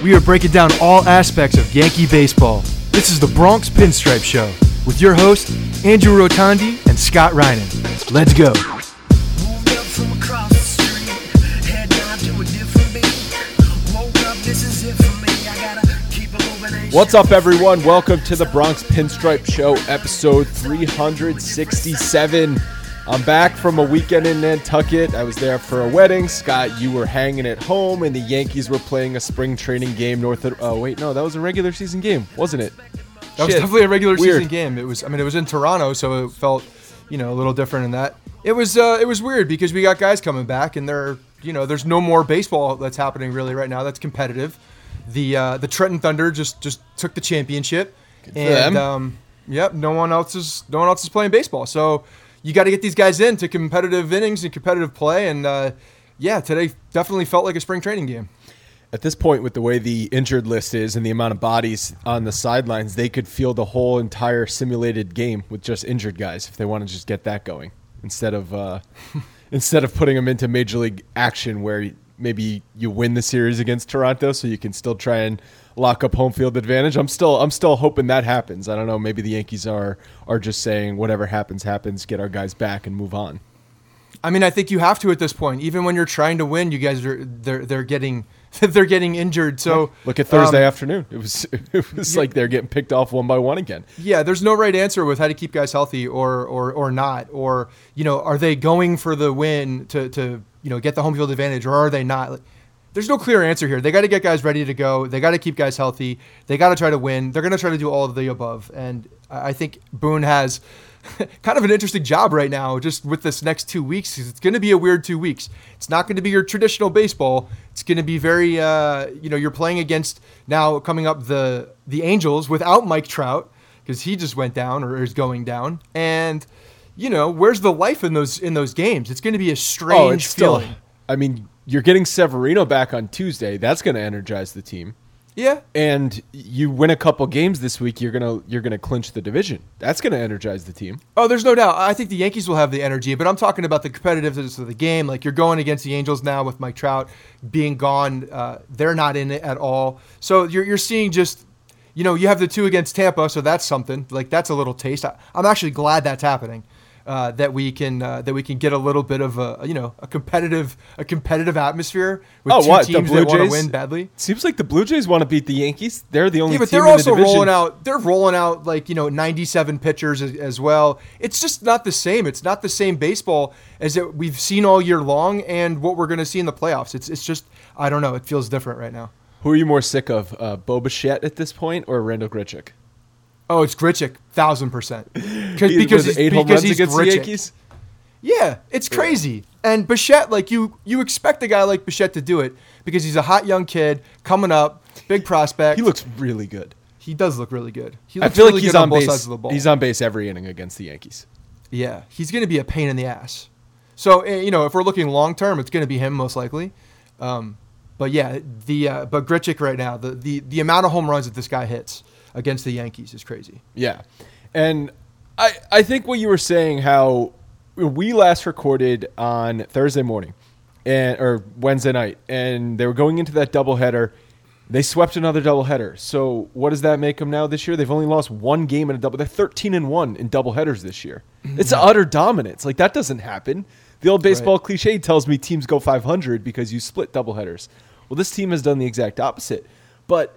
We are breaking down all aspects of Yankee baseball. This is the Bronx Pinstripe Show with your hosts, Andrew Rotondi and Scott Reinen. Let's go. What's up, everyone? Welcome to the Bronx Pinstripe Show, episode 367. I'm back from a weekend in Nantucket. I was there for a wedding. Scott, you were hanging at home, and the Yankees were playing a spring training game north of... Oh, wait, no, that was a regular season game, wasn't it? That was definitely a regular season game. It was in Toronto, so it felt, a little different in that. It was weird because we got guys coming back, and there's no more baseball that's happening really right now that's competitive. The Trenton Thunder just took the championship, and no one else is playing baseball. So you got to get these guys into competitive innings and competitive play, and today definitely felt like a spring training game. At this point, with the way the injured list is and the amount of bodies on the sidelines, they could field the whole entire simulated game with just injured guys if they want to just get that going instead of putting them into major league action where maybe you win the series against Toronto so you can still try and lock up home field advantage. I'm still hoping that happens. I don't know. Maybe the Yankees are just saying whatever happens, get our guys back and move on. I mean, I think you have to at this point. Even when you're trying to win, you guys they're getting injured. So look at Thursday afternoon. It was like they're getting picked off one by one again. Yeah, there's no right answer with how to keep guys healthy or not. Or are they going for the win to get the home field advantage, or are they not? There's no clear answer here. They got to get guys ready to go. They got to keep guys healthy. They got to try to win. They're going to try to do all of the above. And I think Boone has kind of an interesting job right now just with this next 2 weeks. It's going to be a weird 2 weeks. It's not going to be your traditional baseball. It's going to be very, you're playing against now coming up the Angels without Mike Trout because he just went down or is going down. And, where's the life in those games? It's going to be a strange feeling. You're getting Severino back on Tuesday. That's going to energize the team. Yeah. And you win a couple games this week, you're gonna clinch the division. That's going to energize the team. Oh, there's no doubt. I think the Yankees will have the energy, but I'm talking about the competitiveness of the game. Like, you're going against the Angels now with Mike Trout being gone. They're not in it at all. So you're seeing just, you have the two against Tampa, so that's something. Like, that's a little taste. I'm actually glad that's happening. That we can get a little bit of a competitive atmosphere with two teams that want to win badly. Seems like the Blue Jays want to beat the Yankees. They're the only team in the division. Yeah, but they're also rolling out 97 pitchers as well. It's just not the same. It's not the same baseball as that we've seen all year long and what we're going to see in the playoffs. It's just, I don't know. It feels different right now. Who are you more sick of, Bo Bichette at this point or Randal Grichuk? Oh, it's Grichuk, 1,000%. Because he's 8 home runs against the Yankees? Yeah, it's crazy. And Bichette, you expect a guy like Bichette to do it because he's a hot young kid coming up, big prospect. He looks really good. He does look really good. I feel like he's on both sides of the ball. He's on base every inning against the Yankees. Yeah, he's going to be a pain in the ass. So, if we're looking long term, it's going to be him most likely. But Grichuk right now, the amount of home runs that this guy hits against the Yankees is crazy. Yeah. And I think what you were saying, how we last recorded on Thursday morning or Wednesday night, and they were going into that doubleheader. They swept another doubleheader. So what does that make them now this year? They've only lost one game in a double. They're 13-1 in doubleheaders this year. It's utter dominance. Like, that doesn't happen. The old baseball cliche tells me teams go 500 because you split doubleheaders. Well, this team has done the exact opposite. But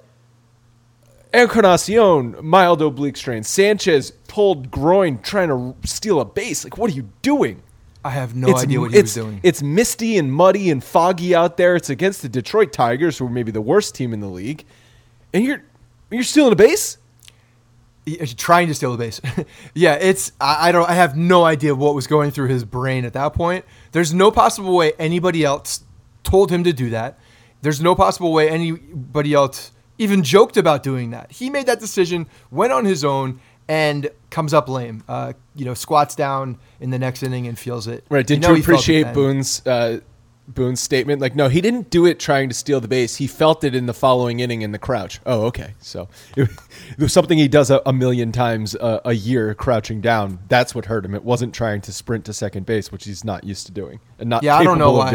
Encarnacion, mild oblique strain. Sanchez pulled groin trying to steal a base. Like, what are you doing? I have no idea what he was doing. It's misty and muddy and foggy out there. It's against the Detroit Tigers, who are maybe the worst team in the league. And you're stealing a base? Trying to steal a base. Yeah, I have no idea what was going through his brain at that point. There's no possible way anybody else told him to do that. There's no possible way anybody else even joked about doing that. He made that decision, went on his own, and comes up lame. Squats down in the next inning and feels it. Right. Did you appreciate Boone's statement? Like, no, he didn't do it trying to steal the base. He felt it in the following inning in the crouch. Oh, okay. So it was something he does a million times a year, crouching down. That's what hurt him. It wasn't trying to sprint to second base, which he's not used to doing and not capable of doing.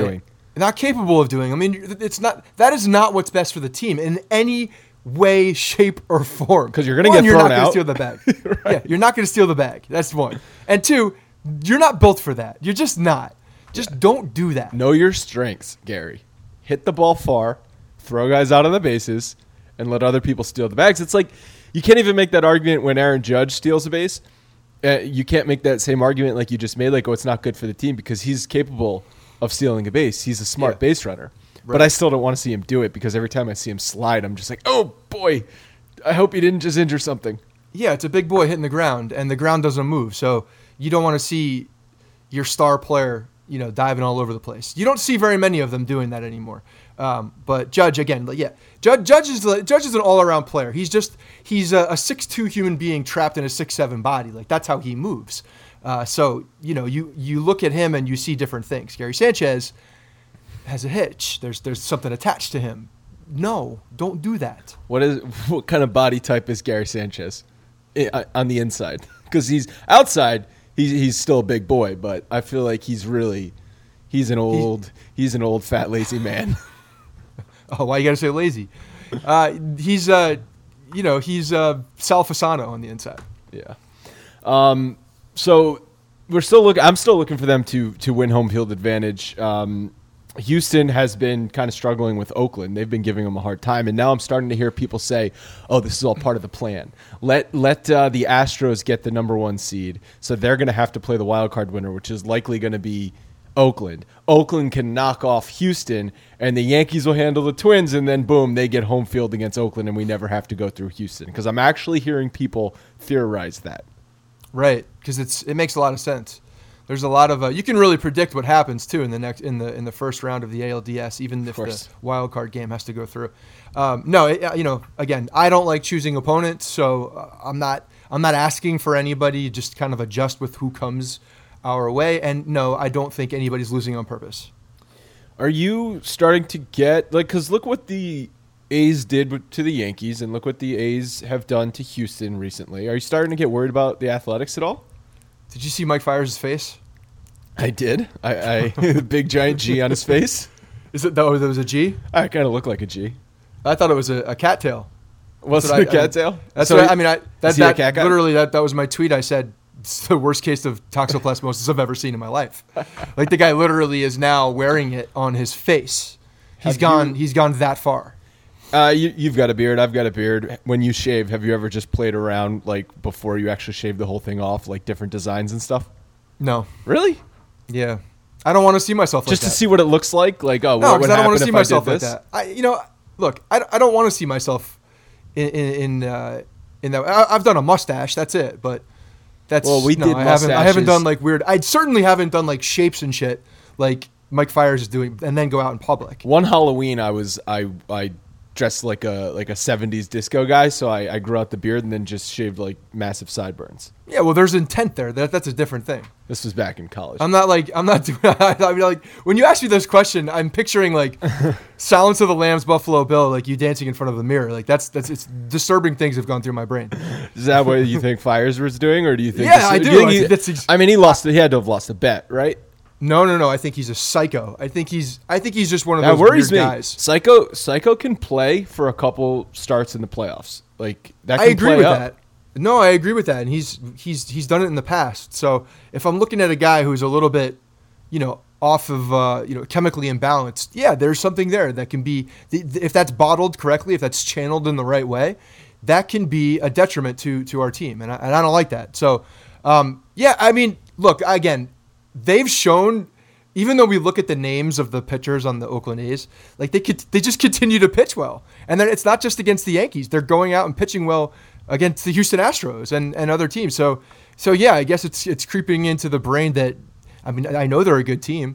not capable of doing. I mean, that is not what's best for the team in any way, shape, or form. Because you're going to get thrown out. You're not going to steal the bag. Right. Yeah, you're not going to steal the bag. That's one. And two, you're not built for that. You're just not. Just don't do that. Know your strengths, Gary. Hit the ball far, throw guys out on the bases, and let other people steal the bags. It's like you can't even make that argument when Aaron Judge steals a base. You can't make that same argument like you just made, like, oh, it's not good for the team, because he's capable of stealing a base. He's a smart base runner. Right. But I still don't want to see him do it, because every time I see him slide, I'm just like, oh, boy, I hope he didn't just injure something. Yeah, it's a big boy hitting the ground, and the ground doesn't move. So you don't want to see your star player, diving all over the place. You don't see very many of them doing that anymore. But Judge, again, Judge is an all-around player. He's a 6'2" human being trapped in a 6'7" body. Like, that's how he moves. So you look at him and you see different things. Gary Sanchez has a hitch. There's something attached to him. No, don't do that. What kind of body type is Gary Sanchez on the inside? Because he's outside. He's still a big boy, but I feel like he's an old fat lazy man. Oh, why you gotta say lazy? He's Sal Fasano on the inside. Yeah. So I'm still looking for them to win home field advantage. Houston has been kind of struggling with Oakland. They've been giving them a hard time, and now I'm starting to hear people say, "Oh, this is all part of the plan. Let the Astros get the number 1 seed, so they're going to have to play the wild card winner, which is likely going to be Oakland. Oakland can knock off Houston, and the Yankees will handle the Twins, and then boom, they get home field against Oakland, and we never have to go through Houston." Because I'm actually hearing people theorize that. Right, because it makes a lot of sense. There's a lot of you can really predict what happens too in the first round of the ALDS, even if the wild card game has to go through. Again, I don't like choosing opponents, so I'm not asking for anybody. Just kind of adjust with who comes our way, and no, I don't think anybody's losing on purpose. Are you starting to get because look what the A's did to the Yankees, and look what the A's have done to Houston recently. Are you starting to get worried about the Athletics at all? Did you see Mike Fiers' face? I did. I the big giant G on his face. Is it though? There was a G. I kind of look like a G. I thought it was a cattail. Was it a cattail? That's so what I mean. That cat guy? Literally that was my tweet. I said it's the worst case of toxoplasmosis I've ever seen in my life. Like, the guy literally is now wearing it on his face. He's gone that far. You've got a beard. I've got a beard. When you shave, have you ever just played around before you actually shave the whole thing off, different designs and stuff? No. Really? Yeah. I don't want to see myself like that. Just to see what it looks like? No, because I don't want to see myself like that. Look, I don't want to see myself in that. I've done a mustache. That's it. But that's I haven't done weird. I certainly haven't done shapes and shit like Mike Fiers is doing, and then go out in public. One Halloween, I dressed like a 70s disco guy, so I grew out the beard and then just shaved massive sideburns. Yeah, well, there's intent there. That's a different thing. This was back in college. I'm not doing. I mean, when you ask me this question, I'm picturing Silence of the Lambs, Buffalo Bill, you dancing in front of the mirror. It's disturbing things have gone through my brain. Is that what you think Fiers was doing, or do you think? Yeah, I do. He had to have lost a bet, right? No. I think he's a psycho. I think he's just one of those weird guys. Psycho can play for a couple starts in the playoffs. That. I agree with that. No, I agree with that, and he's done it in the past. So if I'm looking at a guy who's a little bit, off of chemically imbalanced, yeah, there's something there that can be, if that's bottled correctly, if that's channeled in the right way, that can be a detriment to our team, and I don't like that. So, yeah, I mean, look, again, they've shown, even though we look at the names of the pitchers on the Oakland A's, they just continue to pitch well. And then it's not just against the Yankees. They're going out and pitching well against the Houston Astros and other teams. So yeah, I guess it's creeping into the brain that, I mean, I know they're a good team.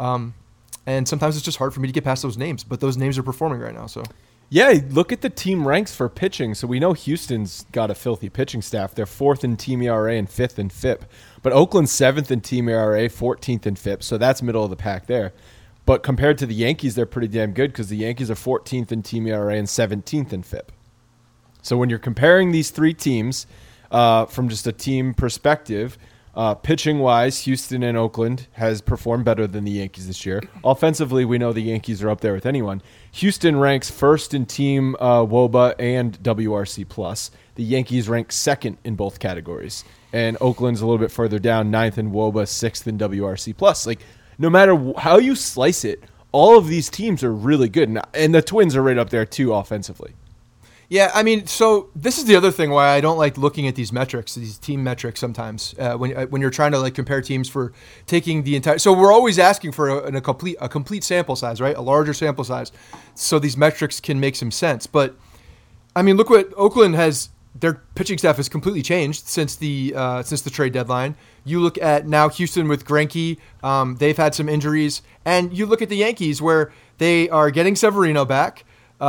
And sometimes it's just hard for me to get past those names, but those names are performing right now. So yeah, look at the team ranks for pitching. So we know Houston's got a filthy pitching staff. They're 4th in team ERA and 5th in FIP. But Oakland's 7th in team ERA, 14th in FIP. So that's middle of the pack there. But compared to the Yankees, they're pretty damn good because the Yankees are 14th in team ERA and 17th in FIP. So when you're comparing these three teams from just a team perspective, Pitching wise, Houston and Oakland has performed better than the Yankees this year. Offensively, we know the Yankees are up there with anyone. Houston ranks first in team WOBA and WRC plus. The Yankees rank second in both categories, and Oakland's a little bit further down, ninth in WOBA, sixth in WRC plus. Like, no matter how you slice it, all of these teams are really good, and the Twins are right up there too offensively. Yeah, I mean, so this is the other thing why I don't like looking at these metrics, these team metrics sometimes, when you're trying to like compare teams for taking the entire. So we're always asking for a complete sample size, right? A larger sample size, so these metrics can make some sense. But I mean, look what Oakland has. Their pitching staff has completely changed since the trade deadline. You look at now Houston with Greinke, they've had some injuries, and you look at the Yankees where they are getting Severino back.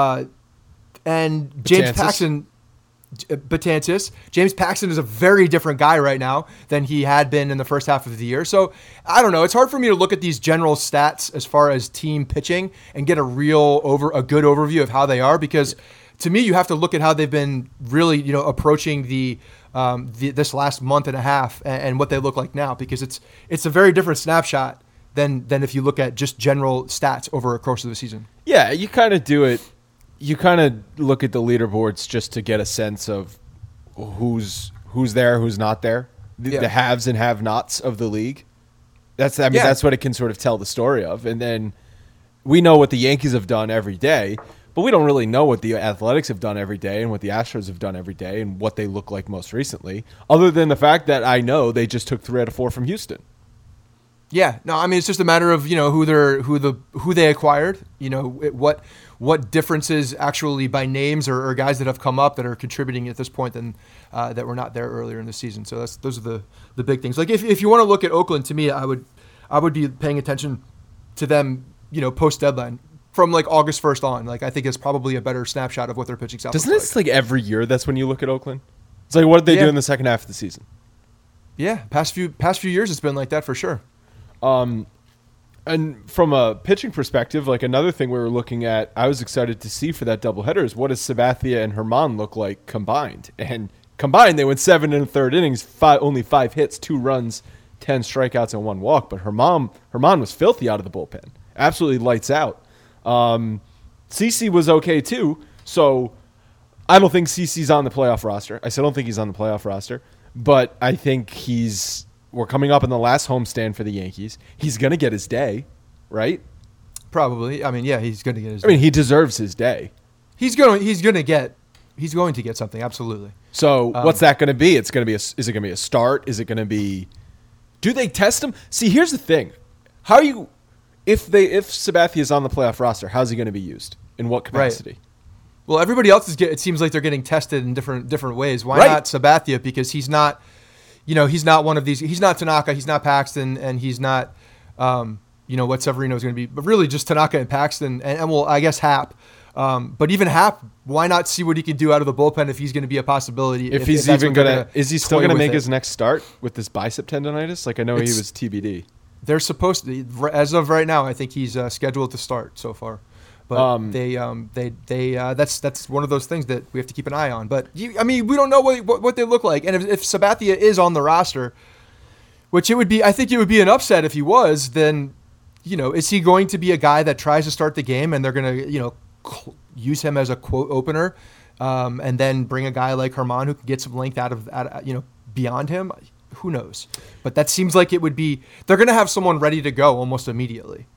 And James Paxton, James Paxton is a very different guy right now than he had been in the first half of the year. So I don't know. It's hard for me to look at these general stats as far as team pitching and get a good overview of how they are, because to me, you have to look at how they've been really, approaching this last month and a half and what they look like now, because it's a very different snapshot than if you look at just general stats over a course of the season. Yeah, you kind of do it. You kind of look at the leaderboards just to get a sense of who's there, who's not there, the haves and have-nots of the league. That's what it can sort of tell the story of. And then we know what the Yankees have done every day, but we don't really know what the Athletics have done every day and what the Astros have done every day and what they look like most recently, other than the fact that I know they just took 3 out of 4 from Houston. Yeah, no, I mean, it's just a matter of, who they acquired, what differences actually by names or guys that have come up that are contributing at this point than that were not there earlier in the season. So those are the big things. Like if you want to look at Oakland, to me, I would be paying attention to them, post deadline from like August 1st on. Like I think it's probably a better snapshot of what their pitching staff looks like. Doesn't this like every year? That's when you look at Oakland. It's like, what did they do in the second half of the season? Yeah, past few years it's been like that for sure. And from a pitching perspective, like another thing we were looking at, I was excited to see for that doubleheader is what does Sabathia and Herman look like combined? And combined, they went 7 1/3 innings, only 5 hits, 2 runs, 10 strikeouts, and 1 walk. But Herman was filthy out of the bullpen, absolutely lights out. CeCe was okay too, so I don't think CeCe's on the playoff roster. I still don't think he's on the playoff roster, but I think we're coming up in the last homestand for the Yankees. He's going to get his day, right? Probably. I mean, yeah, he's going to get his day. I mean, he deserves his day. He's going to get something, absolutely. So what's that going to be? Is it going to be a start? Is it going to be, do they test him? See, here's the thing. If Sabathia is on the playoff roster, how's he going to be used? In what capacity? Right. Well, everybody else it seems like they're getting tested in different ways. Why not Sabathia? Because he's not, he's not one of these. He's not Tanaka. He's not Paxton, and he's not, what Severino is going to be. But really, just Tanaka and Paxton, and well, I guess Happ. But even Happ, why not see what he can do out of the bullpen if he's going to be a possibility? If he's even going to, is he still going to make his next start with this bicep tendonitis? Like I know he was TBD. They're supposed to, as of right now, I think he's scheduled to start so far. But that's one of those things that we have to keep an eye on. But we don't know what they look like. And if Sabathia is on the roster, which I think it would be an upset if he was, then, is he going to be a guy that tries to start the game and they're going to, use him as a quote opener, and then bring a guy like Herman who can get some length out of beyond him? Who knows? But that seems like it would be, they're going to have someone ready to go almost immediately.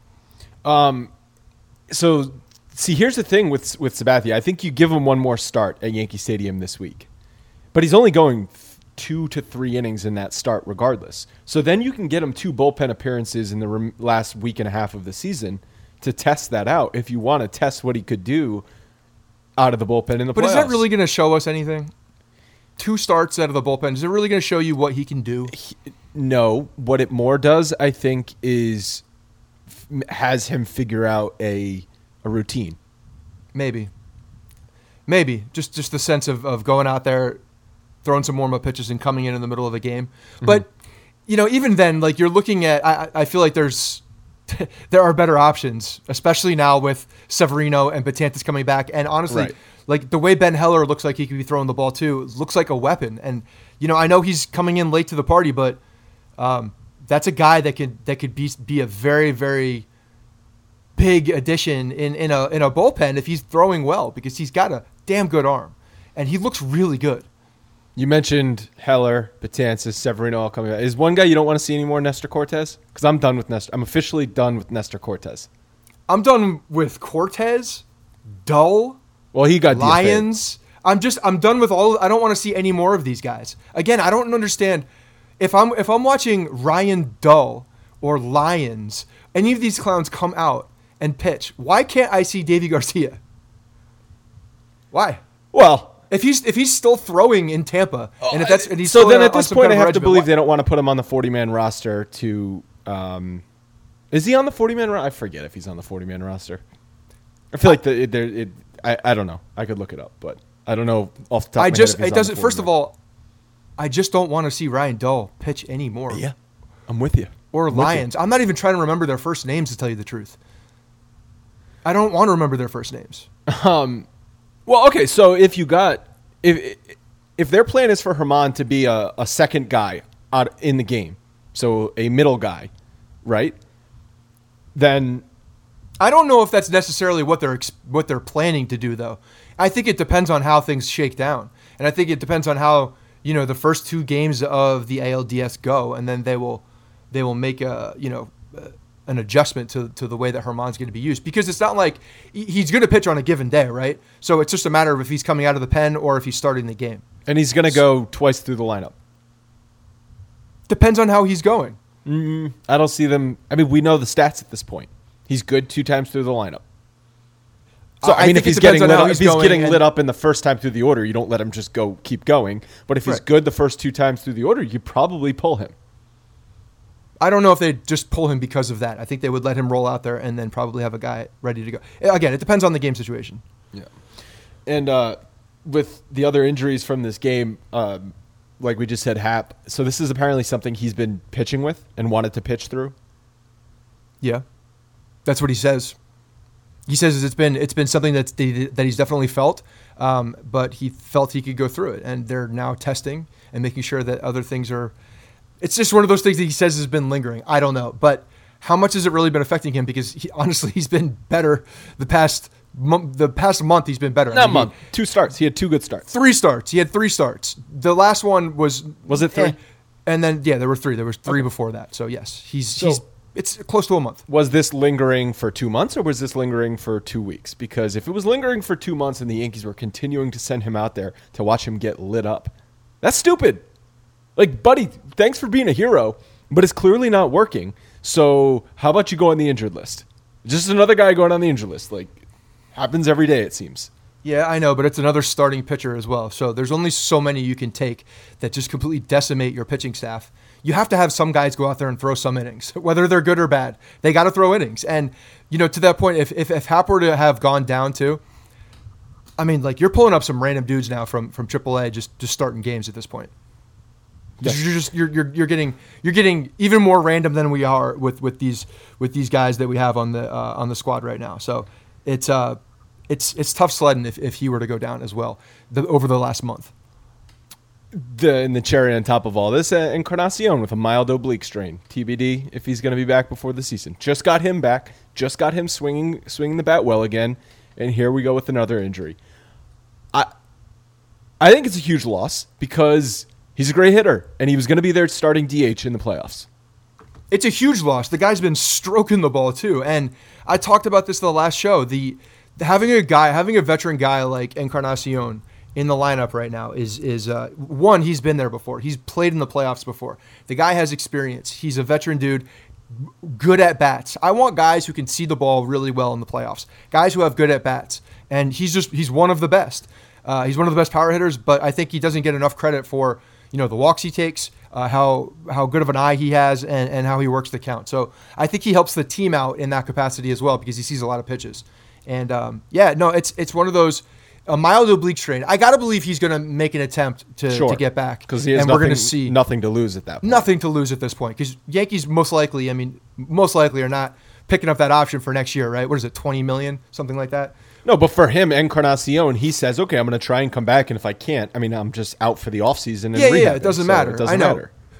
So, see, here's the thing with Sabathia. I think you give him one more start at Yankee Stadium this week. But he's only going 2 to 3 innings in that start regardless. So then you can get him 2 bullpen appearances in the last week and a half of the season to test that out if you want to test what he could do out of the bullpen in the playoffs. But is that really going to show us anything? 2 starts out of the bullpen, is it really going to show you what he can do? No. What it more does, I think, is has him figure out a routine. Maybe. Just the sense of going out there, throwing some warm-up pitches and coming in the middle of a game. Mm-hmm. But, even then, like you're looking at, I feel like there are better options, especially now with Severino and Betances coming back. And honestly, like the way Ben Heller looks like he could be throwing the ball too, looks like a weapon. And, I know he's coming in late to the party, but That's a guy that could be a very, very big addition in a bullpen if he's throwing well, because he's got a damn good arm and he looks really good. You mentioned Heller, Betances, Severino all coming out. Is one guy you don't want to see anymore Nestor Cortez? Because I'm done with Nestor. I'm officially done with Nestor Cortez. I'm done with Cortez, Dull, well, he got Lyons. I'm done with all. I don't want to see any more of these guys. Again, I don't understand if I'm watching Ryan Dull or Lyons, any of these clowns come out and pitch. Why can't I see Davy Garcia? Why? Well, if he's still throwing in Tampa, and he's so still then at this point I have to believe why? they don't want to put him on the 40-man roster to. Is he on the 40-man roster? I forget if he's on the 40-man roster. I feel like I don't know. I could look it up, but I don't know off the top of my head. It doesn't. First of all, I just don't want to see Ryan Dull pitch anymore. Yeah, I'm with you. Or Lyons. I'm not even trying to remember their first names, to tell you the truth. I don't want to remember their first names. Well, okay. So if their plan is for Germán to be a second guy out in the game, so a middle guy, right? Then I don't know if that's necessarily what they're planning to do, though. I think it depends on how things shake down, and I think it depends on how the first two games of the ALDS go, and then they will make an adjustment to the way that Germán's going to be used, because it's not like he's going to pitch on a given day, right? So it's just a matter of if he's coming out of the pen or if he's starting the game. And he's going to go twice through the lineup. Depends on how he's going. I don't see them. I mean, we know the stats at this point. He's good 2 times through the lineup. So I mean, if he's getting lit up in the first time through the order, you don't let him just keep going. But if he's good the first 2 times through the order, you probably pull him. I don't know if they'd just pull him because of that. I think they would let him roll out there and then probably have a guy ready to go. Again, it depends on the game situation. Yeah. And with the other injuries from this game, like we just said, Hap. So this is apparently something he's been pitching with and wanted to pitch through. Yeah, that's what he says. He says it's been something that he's definitely felt, but he felt he could go through it, and they're now testing and making sure that other things are. It's just one of those things that he says has been lingering. I don't know, but how much has it really been affecting him? Because honestly, he's been better the past month. He's been better. Not month. 2 starts. He had 2 good starts. 3 starts. He had 3 starts. The last one was it 3? And then there were 3. There was 3 before that. So yes, it's close to a month. Was this lingering for 2 months, or was this lingering for 2 weeks? Because if it was lingering for 2 months and the Yankees were continuing to send him out there to watch him get lit up, that's stupid. Like, buddy, thanks for being a hero, but it's clearly not working. So how about you go on the injured list? Just another guy going on the injured list. Like, happens every day, it seems. Yeah, I know, but it's another starting pitcher as well. So there's only so many you can take that just completely decimate your pitching staff. You have to have some guys go out there and throw some innings, whether they're good or bad. They got to throw innings. And, to that point, if Hap were to have gone down too, I mean, like, you're pulling up some random dudes now from AAA just starting games at this point. Yes. You're getting even more random than we are with these guys that we have on the squad right now. So it's tough sledding if he were to go down as well over the last month. The cherry on top of all this, Encarnacion with a mild oblique strain. TBD if he's going to be back before the season. Just got him back. Just got him swinging the bat well again. And here we go with another injury. I think it's a huge loss because he's a great hitter, and he was going to be there starting DH in the playoffs. It's a huge loss. The guy's been stroking the ball too, and I talked about this in the last show. Having a veteran guy like Encarnacion in the lineup right now is one. He's been there before. He's played in the playoffs before. The guy has experience. He's a veteran dude, good at bats. I want guys who can see the ball really well in the playoffs. Guys who have good at bats, and he's one of the best. He's one of the best power hitters, but I think he doesn't get enough credit for the walks he takes, how good of an eye he has, and how he works the count. So I think he helps the team out in that capacity as well because he sees a lot of pitches. And it's one of those, a mild oblique strain. I got to believe he's going to make an attempt to get back. Because he has we're going to see nothing to lose at that point. Nothing to lose at this point because Yankees most likely are not picking up that option for next year, right? What is it, $20 million, something like that? No, but for him, Encarnacion, he says, okay, I'm going to try and come back, and if I can't, I'm just out for the offseason and rehab. It doesn't matter. I know.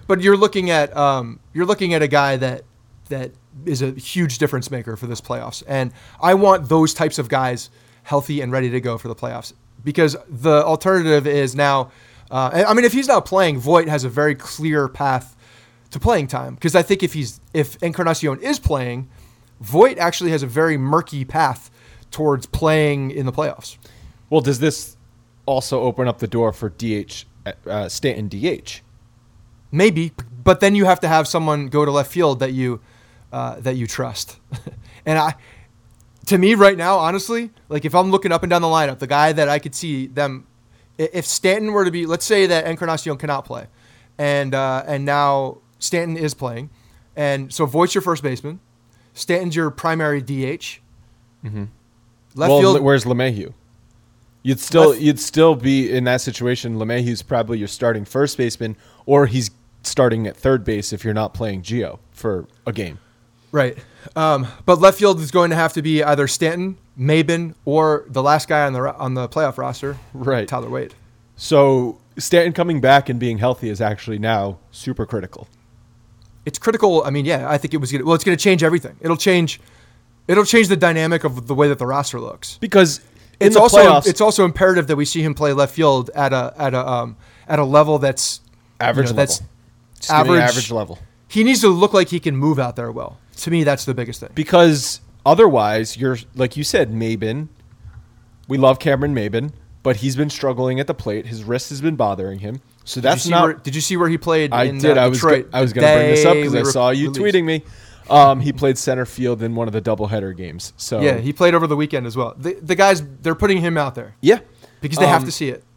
but you're looking at a guy that is a huge difference maker for this playoffs, and I want those types of guys healthy and ready to go for the playoffs, because the alternative is now. I mean, if he's not playing, Voit has a very clear path to playing time, because I think if Encarnacion is playing, Voit actually has a very murky path towards playing in the playoffs. Well, does this also open up the door for Stanton DH? Maybe, but then you have to have someone go to left field that you trust. And to me right now, honestly, like if I'm looking up and down the lineup, the guy that I could see them, if Stanton were to be, let's say that Encarnacion cannot play, and now Stanton is playing, and so Voigt's your first baseman, Stanton's your primary DH. Mm-hmm. Left field. Where's LeMahieu? You'd still be in that situation. LeMahieu's probably your starting first baseman, or he's starting at third base if you're not playing Gio for a game. Right. But left field is going to have to be either Stanton, Maben, or the last guy on the playoff roster, right? Tyler Wade. So Stanton coming back and being healthy is actually now super critical. It's critical. I mean, yeah, I think it's going to change everything. It'll change the dynamic of the way that the roster looks. Because it's also imperative that we see him play left field at a level that's average level. That's average level. He needs to look like he can move out there well. To me, that's the biggest thing. Because otherwise, you're like you said, Maben. We love Cameron Maben, but he's been struggling at the plate. His wrist has been bothering him. So that's not. Did you see where he played? I did. I was going to bring this up because I saw you tweeting me. He played center field in one of the doubleheader games. So yeah, he played over the weekend as well. The guys, they're putting him out there. Yeah, because they have to see it.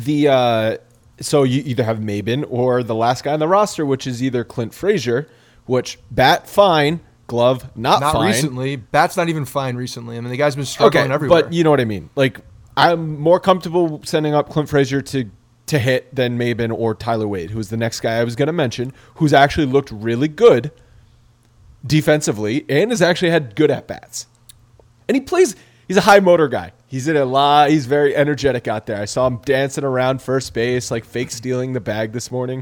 So you either have Maben or the last guy on the roster, which is either Clint Frazier, which bat fine, glove not fine. Not recently. Bat's not even fine recently. I mean, the guy's been struggling everywhere. But you know what I mean. Like, I'm more comfortable sending up Clint Frazier to hit than Maben or Tyler Wade, who's the next guy I was going to mention, who's actually looked really good defensively and has actually had good at-bats. And he's a high motor guy. He's in a lot. He's very energetic out there. I saw him dancing around first base, like fake stealing the bag this morning.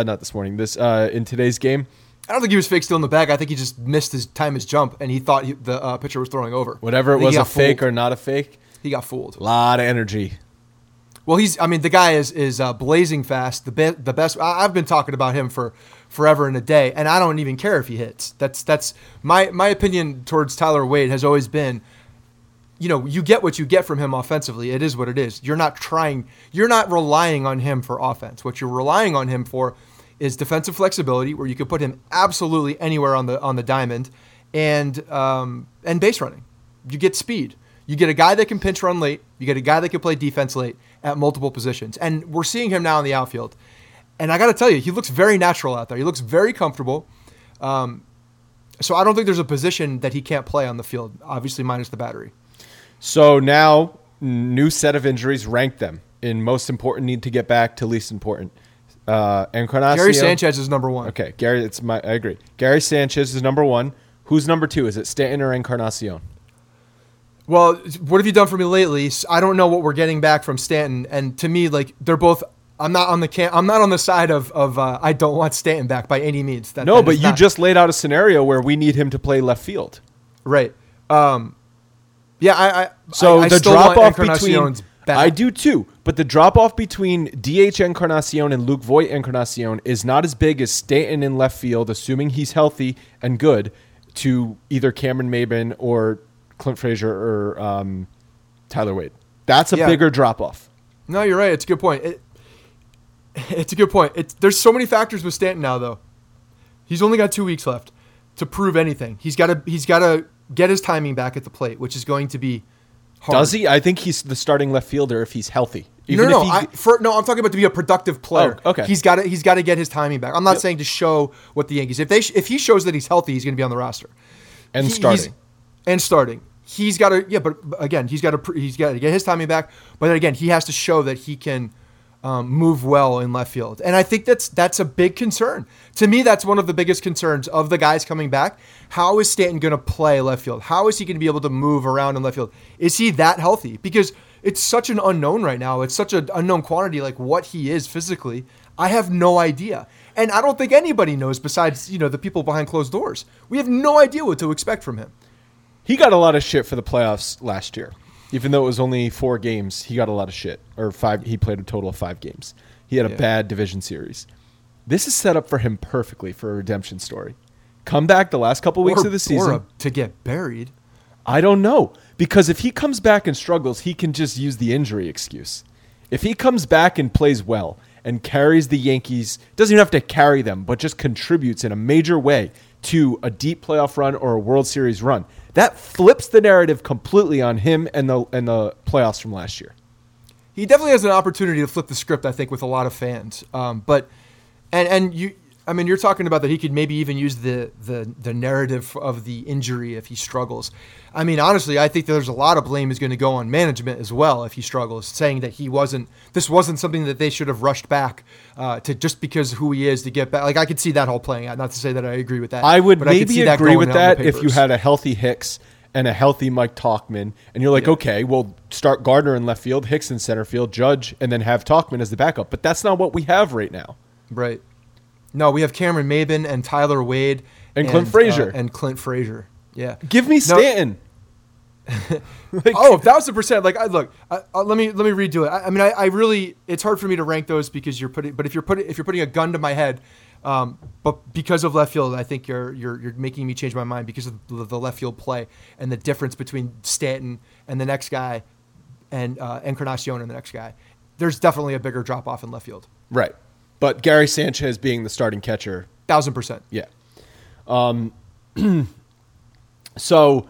In today's game. I don't think he was fake stealing the bag. I think he just missed his jump, and he thought the pitcher was throwing over. Whatever it was, a fake or not a fake. He got fooled. A lot of energy. Well, the guy is blazing fast. The best. I've been talking about him for forever and a day, and I don't even care if he hits. That's my opinion towards Tyler Wade has always been, you get what you get from him offensively. It is what it is. You're not relying on him for offense. What you're relying on him for is defensive flexibility, where you could put him absolutely anywhere on the diamond, and base running. You get speed. You get a guy that can pinch run late. You get a guy that can play defense late at multiple positions. And we're seeing him now in the outfield. And I got to tell you, he looks very natural out there. He looks very comfortable. So I don't think there's a position that he can't play on the field, obviously minus the battery. So now, new set of injuries, rank them in most important, need to get back to least important. Encarnacion. Gary Sanchez is number one. Okay, I agree. Gary Sanchez is number one. Who's number two? Is it Stanton or Encarnacion? Well, what have you done for me lately? I don't know what we're getting back from Stanton, and to me, like they're both. I'm not on the side of I don't want Stanton back by any means. But you just laid out a scenario where we need him to play left field. Right. Yeah. I the still drop want off between. back. I do too, but the drop off between DH Encarnacion and Luke Voit Encarnacion is not as big as Stanton in left field, assuming he's healthy and good, to either Cameron Maben or Clint Frazier or Tyler Wade. That's a bigger drop off. No, you're right. It's a good point. It's a good point. There's so many factors with Stanton now, though. He's only got 2 weeks left to prove anything. He's got to get his timing back at the plate, which is going to be hard. Does he? I think he's the starting left fielder if he's healthy. I'm talking about to be a productive player. Oh, okay. He's got to get his timing back. I'm not saying to show what the Yankees. If he shows that he's healthy, he's going to be on the roster and starting. He's got to. Yeah, but again, he's got to get his timing back. But then again, he has to show that he can move well in left field, and I think that's a big concern. To me, that's one of the biggest concerns of the guys coming back. How is Stanton going to play left field? How is he going to be able to move around in left field? Is he that healthy? Because it's such an unknown right now. It's such an unknown quantity, like what he is physically. I have no idea. And I don't think anybody knows besides, the people behind closed doors. We have no idea what to expect from him. He got a lot of shit for the playoffs last year. Even though it was only 4 games, he got a lot of shit. Or 5. He played a total of 5 games. He had a bad division series. This is set up for him perfectly for a redemption story. Come back the last couple weeks of the season. Or to get buried. I don't know. Because if he comes back and struggles, he can just use the injury excuse. If he comes back and plays well and carries the Yankees, doesn't even have to carry them, but just contributes in a major way to a deep playoff run or a World Series run, that flips the narrative completely on him and the playoffs from last year. He definitely has an opportunity to flip the script, I think, with a lot of fans. You're talking about that he could maybe even use the narrative of the injury if he struggles. I mean, honestly, I think there's a lot of blame is going to go on management as well if he struggles, saying that this wasn't something that they should have rushed back to just because who he is to get back. Like, I could see that whole playing out. Not to say that I agree with that. I would but maybe I agree with that if you had a healthy Hicks and a healthy Mike Tauchman, and you're like, okay, well, start Gardner in left field, Hicks in center field, Judge, and then have Tauchman as the backup. But that's not what we have right now. Right. No, we have Cameron Maybin and Tyler Wade and Clint Frazier. Yeah. Give me Stanton. Like, 1,000%. Like, let me redo it. I really, it's hard for me to rank those because if you're putting a gun to my head, but because of left field, I think you're making me change my mind because of the left field play and the difference between Stanton and the next guy and Encarnacion and the next guy. There's definitely a bigger drop off in left field. Right. But Gary Sanchez being the starting catcher. 1,000%. Yeah. So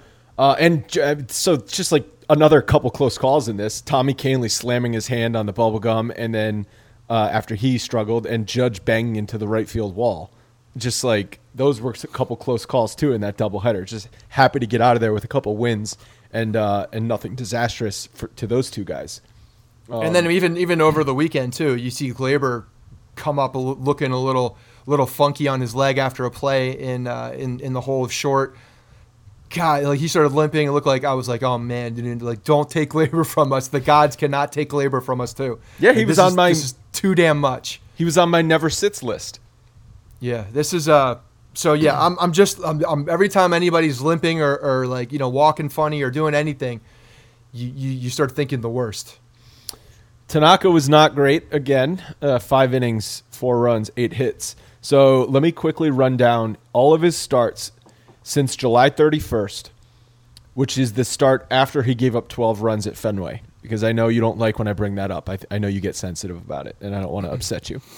just like another couple close calls in this, Tommy Kahnle slamming his hand on the bubble gum and then after he struggled and Judge banging into the right field wall. Just like those were a couple close calls too in that doubleheader. Just happy to get out of there with a couple wins and nothing disastrous to those two guys. And then even over the weekend too, you see Gleyber come up looking a little funky on his leg after a play in the hole of short. God, like he started limping. It looked like I was like, oh man, dude, like don't take Gleyber from us. The gods cannot take Gleyber from us too. Yeah, like, this is too damn much. He was on my never sits list. Yeah, this is so yeah. I'm every time anybody's limping or like walking funny or doing anything, you start thinking the worst. Tanaka was not great again. 5 innings, 4 runs, 8 hits. So let me quickly run down all of his starts since July 31st, which is the start after he gave up 12 runs at Fenway, because I know you don't like when I bring that up. I know you get sensitive about it, and I don't want to upset you.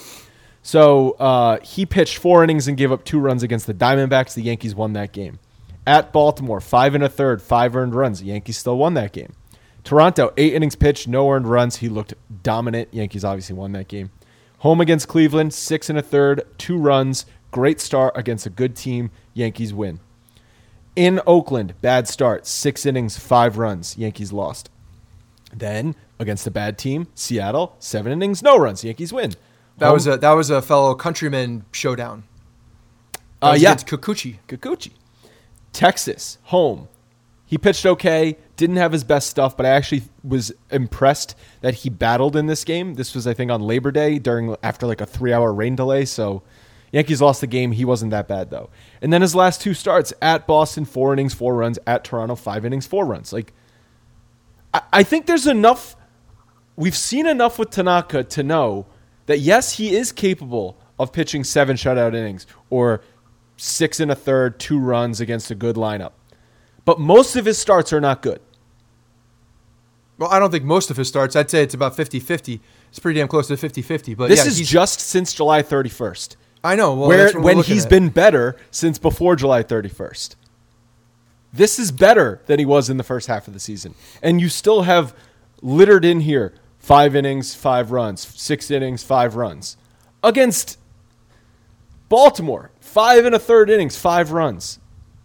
So he pitched 4 innings and gave up 2 runs against the Diamondbacks. The Yankees won that game. At Baltimore, 5 1/3, 5 earned runs. The Yankees still won that game. Toronto, 8 innings pitched, no earned runs. He looked dominant. Yankees obviously won that game. Home against Cleveland, 6 1/3, 2 runs. Great start against a good team. Yankees win. In Oakland, bad start, 6 innings, 5 runs. Yankees lost. Then against a bad team, Seattle, 7 innings, no runs. Yankees win. That was a fellow countryman showdown. Against Kikuchi. Texas, home. He pitched okay, didn't have his best stuff, but I actually was impressed that he battled in this game. This was, I think, on Labor Day after like a 3-hour rain delay. So Yankees lost the game. He wasn't that bad, though. And then his last 2 starts at Boston, 4 innings, 4 runs. At Toronto, 5 innings, 4 runs. Like, I think there's enough. We've seen enough with Tanaka to know that, yes, he is capable of pitching 7 shutout innings or 6 1/3, 2 runs against a good lineup. But most of his starts are not good. Well, I don't think most of his starts. I'd say it's about 50-50. It's pretty damn close to 50-50. But this is just since July 31st. I know. Well, when he's been better since before July 31st. This is better than he was in the first half of the season. And you still have littered in here 5 innings, 5 runs, 6 innings, 5 runs. Against Baltimore, 5 1/3 innings, 5 runs.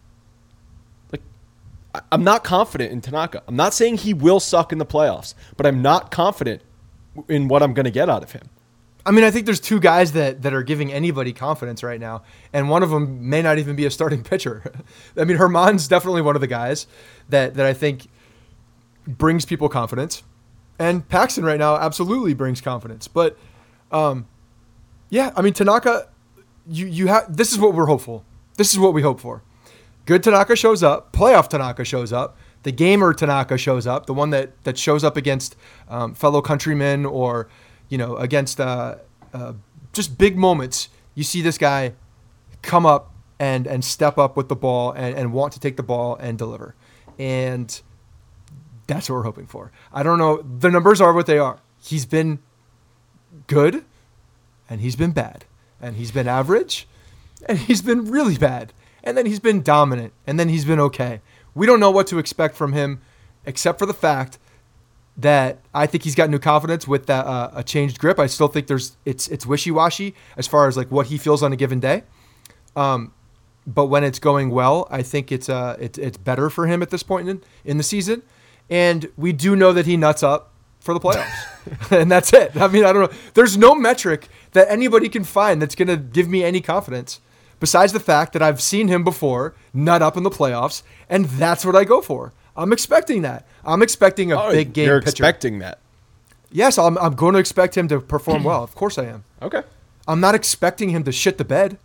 I'm not confident in Tanaka. I'm not saying he will suck in the playoffs, but I'm not confident in what I'm going to get out of him. I mean, I think there's 2 guys that are giving anybody confidence right now, and one of them may not even be a starting pitcher. I mean, Herman's definitely one of the guys that I think brings people confidence, and Paxton right now absolutely brings confidence. But Yeah, I mean Tanaka, you have. This is what we're hopeful. This is what we hope for. Good Tanaka shows up. Playoff Tanaka shows up. The gamer Tanaka shows up. The one that shows up against fellow countrymen or against just big moments. You see this guy come up and step up with the ball and want to take the ball and deliver. And that's what we're hoping for. I don't know. The numbers are what they are. He's been good, and he's been bad. And he's been average, and he's been really bad. And then he's been dominant, and then he's been okay. We don't know what to expect from him, except for the fact that I think he's got new confidence with that a changed grip. I still think it's wishy-washy as far as like what he feels on a given day. But when it's going well, I think it's better for him at this point in the season. And we do know that he nuts up for the playoffs. And that's it. I mean, I don't know. There's no metric that anybody can find that's going to give me any confidence besides the fact that I've seen him before nut up in the playoffs, and that's what I go for. I'm expecting that. I'm expecting a big game You're pitcher. expecting that? Yes, I'm going to expect him to perform well. Of course I am. Okay. I'm not expecting him to shit the bed.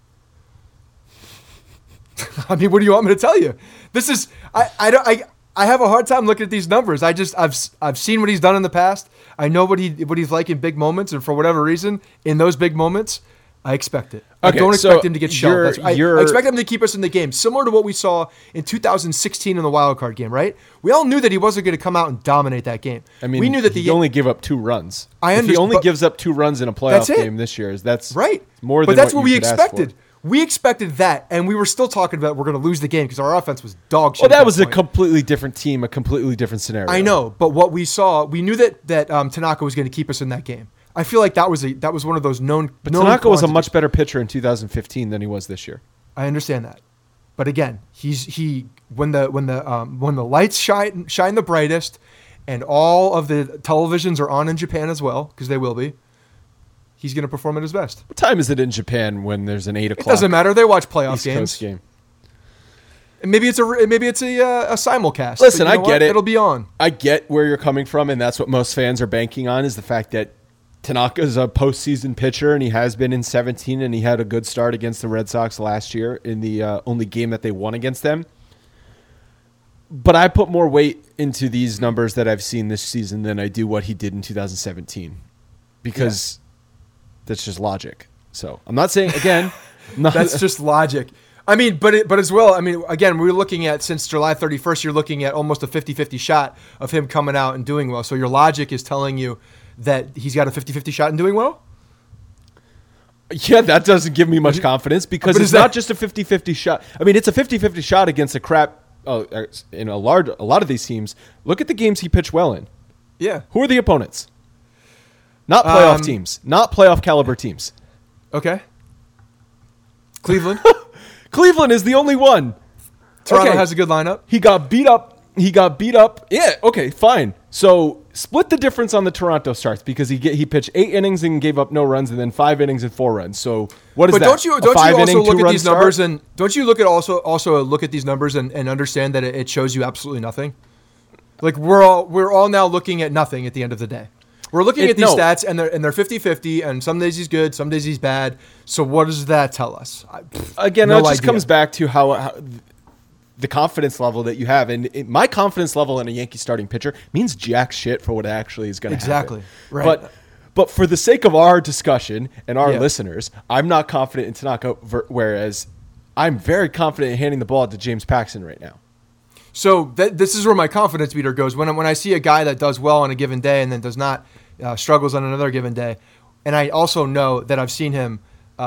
I mean, what do you want me to tell you? This is I have a hard time looking at these numbers. I've seen what he's done in the past. I know what he's like in big moments, and for whatever reason, in those big moments, I expect it. Okay, I don't so expect him to get shelled. I you're- expect him to keep us in the game, similar to what we saw in 2016 in the wild card game. Right? We all knew that he wasn't going to come out and dominate that game. I mean, we knew that he only gave up 2 runs. I If he understand, only but- gives up 2 runs in a playoff That's it. game this year, that's right. more but than that's what what we you could ask for. expected. We expected that, and we were still talking about we're going to lose the game because our offense was dog shit. Well, at that was a point. completely different team, a completely different scenario. I know, but what we saw, we knew that Tanaka was going to keep us in that game. I feel like that was one of those known. But known Tanaka was a quantities. much better pitcher in 2015 than he was this year. I understand that, but again, when the lights shine the brightest, and all of the televisions are on in Japan as well because they will be. He's going to perform at his best. What time is it in Japan when there's an 8 It o'clock? doesn't matter. They watch playoff East games. Coast game. And maybe it's a simulcast. Listen, but you know I get what? it. It'll be on. I get where you're coming from, and that's what most fans are banking on is the fact that Tanaka's a postseason pitcher, and he has been in 17, and he had a good start against the Red Sox last year in the only game that they won against them. But I put more weight into these numbers that I've seen this season than I do what he did in 2017 because that's just logic. So I'm not saying, again, That's just logic. I mean, but as well, I mean, again, we're looking at since July 31st, you're looking at almost a 50-50 shot of him coming out and doing well. So your logic is telling you that he's got a 50-50 shot in doing well? Yeah, that doesn't give me much confidence because But it's is that- not just a 50-50 shot. I mean, it's a 50-50 shot against a crap in a lot of these teams. Look at the games he pitched well in. Yeah. Who are the opponents? Not playoff Um, teams. Not playoff caliber teams. Okay. Cleveland. Cleveland is the only one. Toronto Okay. has a good lineup. He got beat up. Yeah, okay, fine. So split the difference on the Toronto starts because he pitched 8 innings and gave up no runs, and then 5 innings and 4 runs. So what is But that? don't you A also 5-inning, look at 2-run these start? numbers and don't you look at also look at these numbers and understand that it shows you absolutely nothing? Like we're all now looking at nothing at the end of the day. We're looking at these no. stats and they're 50-50 and some days he's good, some days he's bad. So what does that tell us? Again, no that just idea. comes back to how the confidence level that you have, and my confidence level in a Yankee starting pitcher means jack shit for what actually is going to Exactly. happen. Right. But for the sake of our discussion and our Yeah. listeners, I'm not confident in Tanaka, whereas I'm very confident in handing the ball to James Paxton right now. So this is where my confidence meter goes. When I see a guy that does well on a given day and then does not, struggles on another given day, and I also know that I've seen him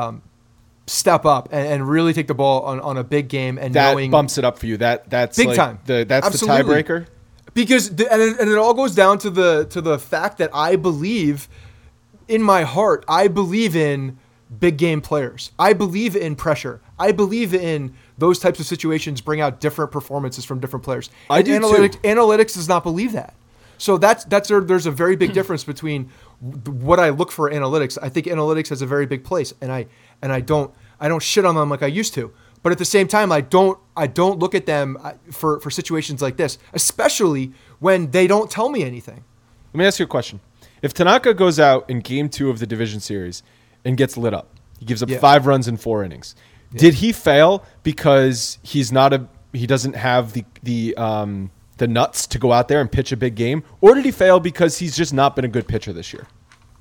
step up and really take the ball on a big game and That knowing bumps it up for you. That's Big like time. That's Absolutely. the tiebreaker. because and it all goes down to the fact that I believe in my heart, I believe in big game players. I believe in pressure. I believe in those types of situations bring out different performances from different players. I And do too. Analytics does not believe that. So there's a very big difference between what I look for analytics. I think analytics has a very big place, and I don't shit on them like I used to. But at the same time, I don't look at them for situations like this, especially when they don't tell me anything. Let me ask you a question. If Tanaka goes out in Game 2 of the division series and gets lit up. He gives up Yeah. 5 runs in 4 innings. Yeah. Did he fail because he doesn't have the nuts to go out there and pitch a big game, or did he fail because he's just not been a good pitcher this year?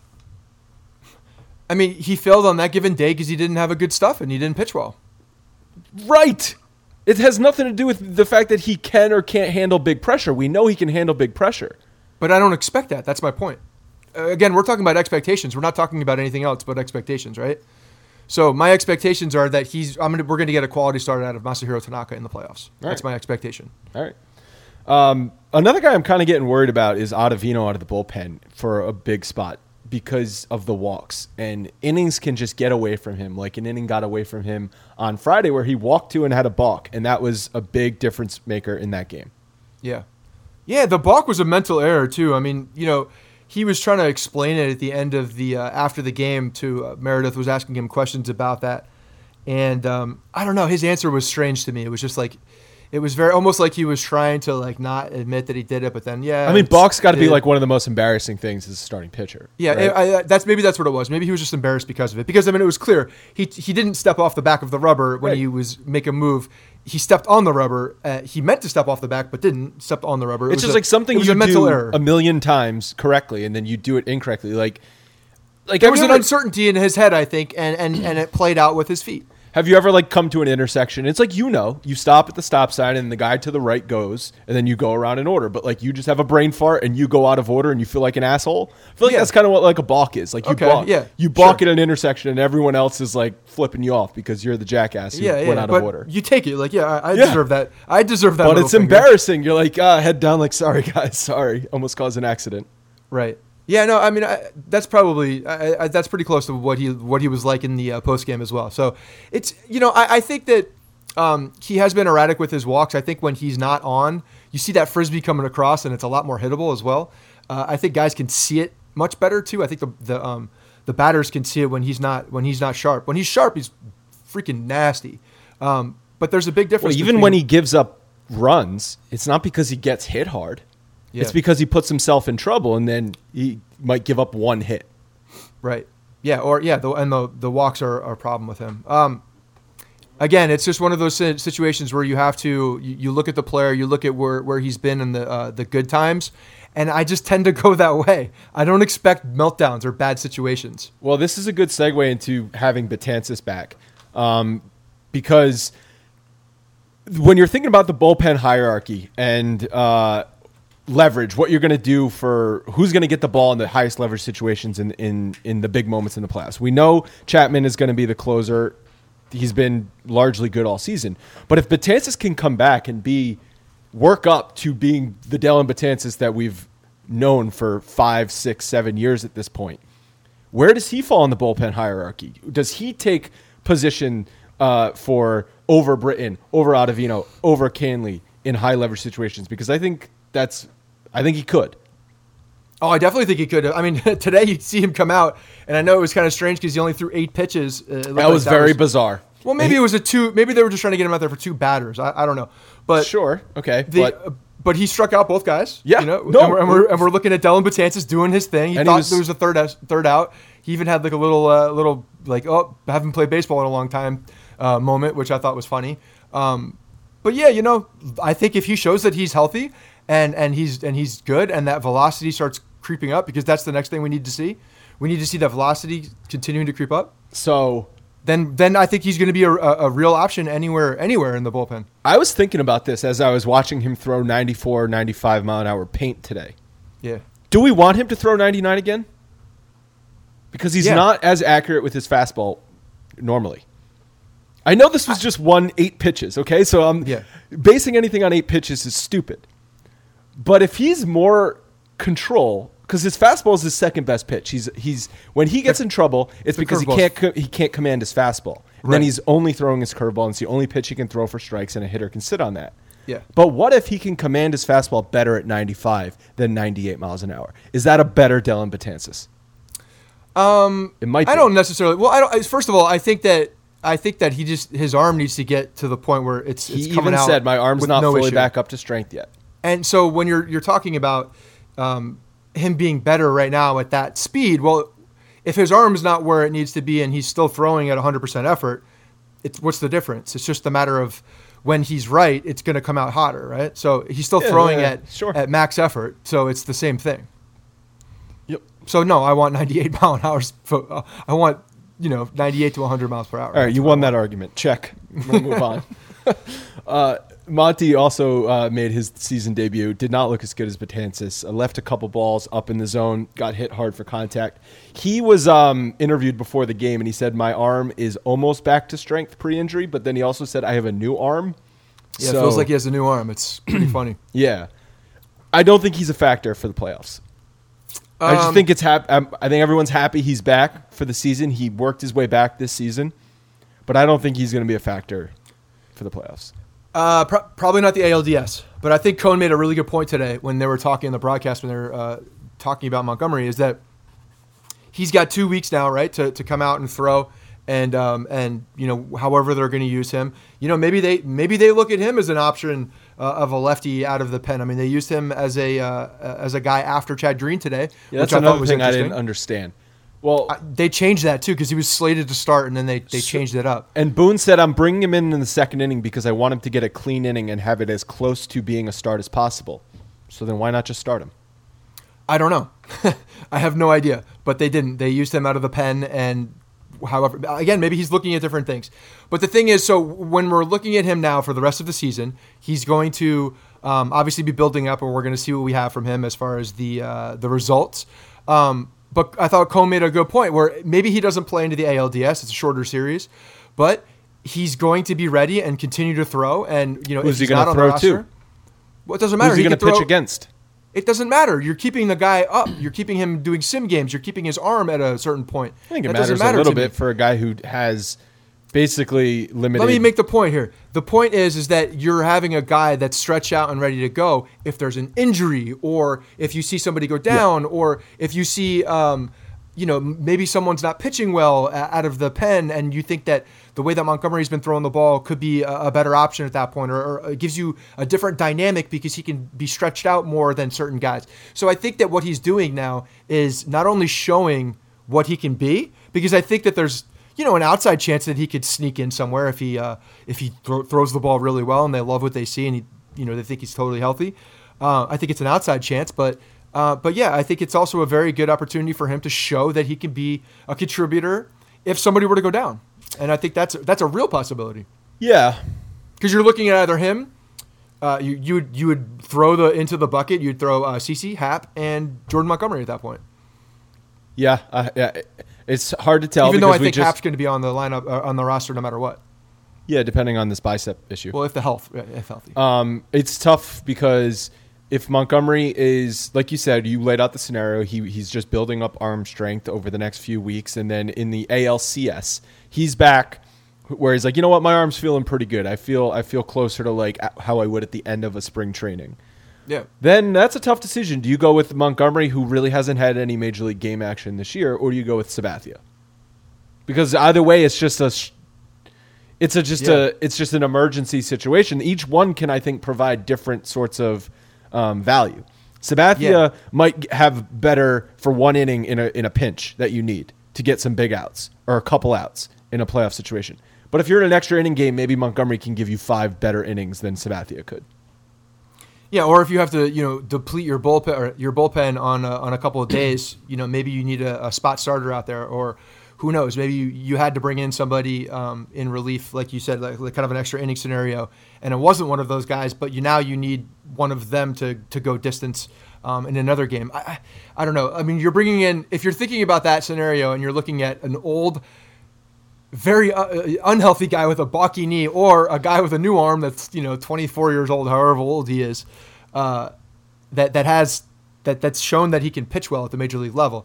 I mean, he failed on that given day because he didn't have a good stuff and he didn't pitch well. Right. It has nothing to do with the fact that he can or can't handle big pressure. We know he can handle big pressure. But I don't expect that. That's my point. Again, we're talking about expectations. We're not talking about anything else but expectations, right? So my expectations are that we're going to get a quality start out of Masahiro Tanaka in the playoffs. That's my expectation. All right. Another guy I'm kind of getting worried about is Ottavino out of the bullpen for a big spot because of the walks. And innings can just get away from him, like an inning got away from him on Friday where he walked 2 and had a balk, and that was a big difference maker in that game. Yeah. Yeah, the balk was a mental error, too. I mean, he was trying to explain it at the end of the after the game to Meredith was asking him questions about that. And I don't know, his answer was strange to me. It was just like, it was very almost like he was trying to like not admit that he did it, but then I mean, balk's got to be like one of the most embarrassing things as a starting pitcher. Yeah, right? that's what it was. Maybe he was just embarrassed because of it. Because I mean, it was clear he didn't step off the back of the rubber when he was make a move. He stepped on the rubber. He meant to step off the back, but didn't step on the rubber. It's just like something you a mental do error. a million times correctly, and then you do it incorrectly. Like there was an uncertainty in his head, I think, and it played out with his feet. Have you ever like come to an intersection? It's like, you stop at the stop sign and the guy to the right goes, and then you go around in order. But like you just have a brain fart and you go out of order and you feel like an asshole. I feel like that's kind of what like a balk is. Like you balk at an intersection and everyone else is like flipping you off because you're the jackass who went out of order. You take it like, I deserve that. I deserve that. But it's embarrassing. You're like, head down, like, sorry guys, sorry, almost caused an accident. Right. Yeah, no, I mean that's probably that's pretty close to what he was like in the post game as well. So it's I think that he has been erratic with his walks. I think when he's not on, you see that frisbee coming across, and it's a lot more hittable as well. I think guys can see it much better too. I think the batters can see it when he's not sharp. When he's sharp, he's freaking nasty. But there's a big difference. Well, even when he gives up runs, it's not because he gets hit hard. Yeah. It's because he puts himself in trouble, and then he might give up one hit. Right. Yeah. The walks are a problem with him. Again, it's just one of those situations where you have to you look at the player, you look at where he's been in the good times, and I just tend to go that way. I don't expect meltdowns or bad situations. Well, this is a good segue into having Betances back, because when you're thinking about the bullpen hierarchy and leverage, what you're going to do for who's going to get the ball in the highest leverage situations in the big moments in the playoffs. We know Chapman is going to be the closer. He's been largely good all season. But if Betances can come back and work up to being the Dellin Betances that we've known for 5, 6, 7 years at this point, where does he fall in the bullpen hierarchy? Does he take position for over Britton, over Ottavino, over Canley in high leverage situations? Because I think he could. Oh, I definitely think he could. I mean, today you see him come out, and I know it was kind of strange because he only threw 8 pitches. That was very bizarre. Well, maybe it was maybe they were just trying to get him out there for 2 batters. I don't know, but sure, okay. But he struck out both guys. Yeah, and we're looking at Dellin Betances doing his thing. He thought there was a third out. He even had like a little like, oh, I haven't played baseball in a long time moment, which I thought was funny. But yeah, I think if he shows that he's healthy and he's good, and that velocity starts creeping up, because that's the next thing we need to see. We need to see that velocity continuing to creep up. So then I think he's going to be a real option anywhere in the bullpen. I was thinking about this as I was watching him throw 94, 95 mile an hour paint today. Yeah. Do we want him to throw 99 again? Because he's not as accurate with his fastball normally. I know this was just 8 pitches, okay? So basing anything on 8 pitches is stupid. But if he's more control, because his fastball is his second best pitch. He's when he gets in trouble, it's because he can't command his fastball. And then he's only throwing his curveball, and it's the only pitch he can throw for strikes, and a hitter can sit on that. Yeah. But what if he can command his fastball better at 95 than 98 miles an hour? Is that a better Dellin Betances? It might be. I don't necessarily. Well, First of all, I think that his arm needs to get to the point where it's he coming even out. Said my arm's not no fully issue. back up to strength yet. And so when you're talking about him being better right now at that speed, well, if his arm's not where it needs to be and he's still throwing at 100% effort, what's the difference? It's just a matter of when he's right, it's going to come out hotter, right? So he's still throwing at max effort, so it's the same thing. Yep. So no, I want 98 mile an hour. I want 98 to 100 miles per hour. All right, you won that argument. Check. We'll move on. Monty also made his season debut. Did not look as good as Betances. Left a couple balls up in the zone. Got hit hard for contact. He was interviewed before the game, and he said, my arm is almost back to strength pre-injury, but then he also said, I have a new arm. Yeah, it feels like he has a new arm. It's pretty funny. Yeah. I don't think he's a factor for the playoffs. I just think I think everyone's happy he's back for the season. He worked his way back this season, but I don't think he's going to be a factor for the playoffs. Probably not the ALDS, but I think Cohn made a really good point today when they were talking in the broadcast, when they were talking about Montgomery, is that he's got 2 weeks now, right, to come out and throw, and however they're going to use him. Maybe they look at him as an option of a lefty out of the pen. I mean, they used him as a guy after Chad Green today. Yeah, that's another thing I didn't understand. Well, they changed that too because he was slated to start, and then they changed it up. And Boone said, I'm bringing him in the second inning because I want him to get a clean inning and have it as close to being a start as possible. So then why not just start him? I don't know. I have no idea. But they didn't. They used him out of the pen, and however, again, maybe he's looking at different things. But the thing is, so when we're looking at him now for the rest of the season, he's going to obviously be building up, and we're going to see what we have from him as far as the results. But I thought Cohn made a good point where maybe he doesn't play into the ALDS. It's a shorter series, but he's going to be ready and continue to throw. And who's he going to throw to? Well, it doesn't matter. Who's he going to pitch against? It doesn't matter. You're keeping the guy up. You're keeping him doing sim games. You're keeping his arm at a certain point. I think it matters a little bit for a guy who has basically limited. Let me make the point here. The point is that you're having a guy that's stretched out and ready to go if there's an injury, or if you see somebody go down, or if you see, maybe someone's not pitching well out of the pen, and you think that the way that Montgomery's been throwing the ball could be a better option at that point, or it gives you a different dynamic because he can be stretched out more than certain guys. So I think that what he's doing now is not only showing what he can be, because I think that there's an outside chance that he could sneak in somewhere if he throws the ball really well and they love what they see and they think he's totally healthy. I think it's an outside chance, but yeah, I think it's also a very good opportunity for him to show that he can be a contributor if somebody were to go down. And I think that's a real possibility. Yeah, because you're looking at either him, you would throw into the bucket. You'd throw CeCe, Happ, and Jordan Montgomery at that point. Yeah. It's hard to tell. Even though I think Happ's going to be on the lineup, on the roster, no matter what. Yeah, depending on this bicep issue. Well, if healthy. It's tough because if Montgomery is, like you said, you laid out the scenario. He's just building up arm strength over the next few weeks, and then in the ALCS, he's back where he's like, you know what, my arm's feeling pretty good. I feel closer to like how I would at the end of a spring training. Yeah. Then that's a tough decision. Do you go with Montgomery, who really hasn't had any major league game action this year, or do you go with Sabathia? Because either way, it's just an emergency situation. Each one can, I think, provide different sorts of value. Sabathia might have better for one inning in a pinch that you need to get some big outs or a couple outs in a playoff situation. But if you're in an extra inning game, maybe Montgomery can give you 5 better innings than Sabathia could. Yeah, or if you have to, deplete your bullpen on a couple of days, maybe you need a spot starter out there, or who knows, maybe you had to bring in somebody in relief, like you said, like kind of an extra inning scenario, and it wasn't one of those guys, but you need one of them to go distance in another game. I don't know. I mean, you're bringing in, if you're thinking about that scenario and you're looking at an old, very unhealthy guy with a balky knee, or a guy with a new arm that's 24 years old, however old he is, that's shown that he can pitch well at the major league level.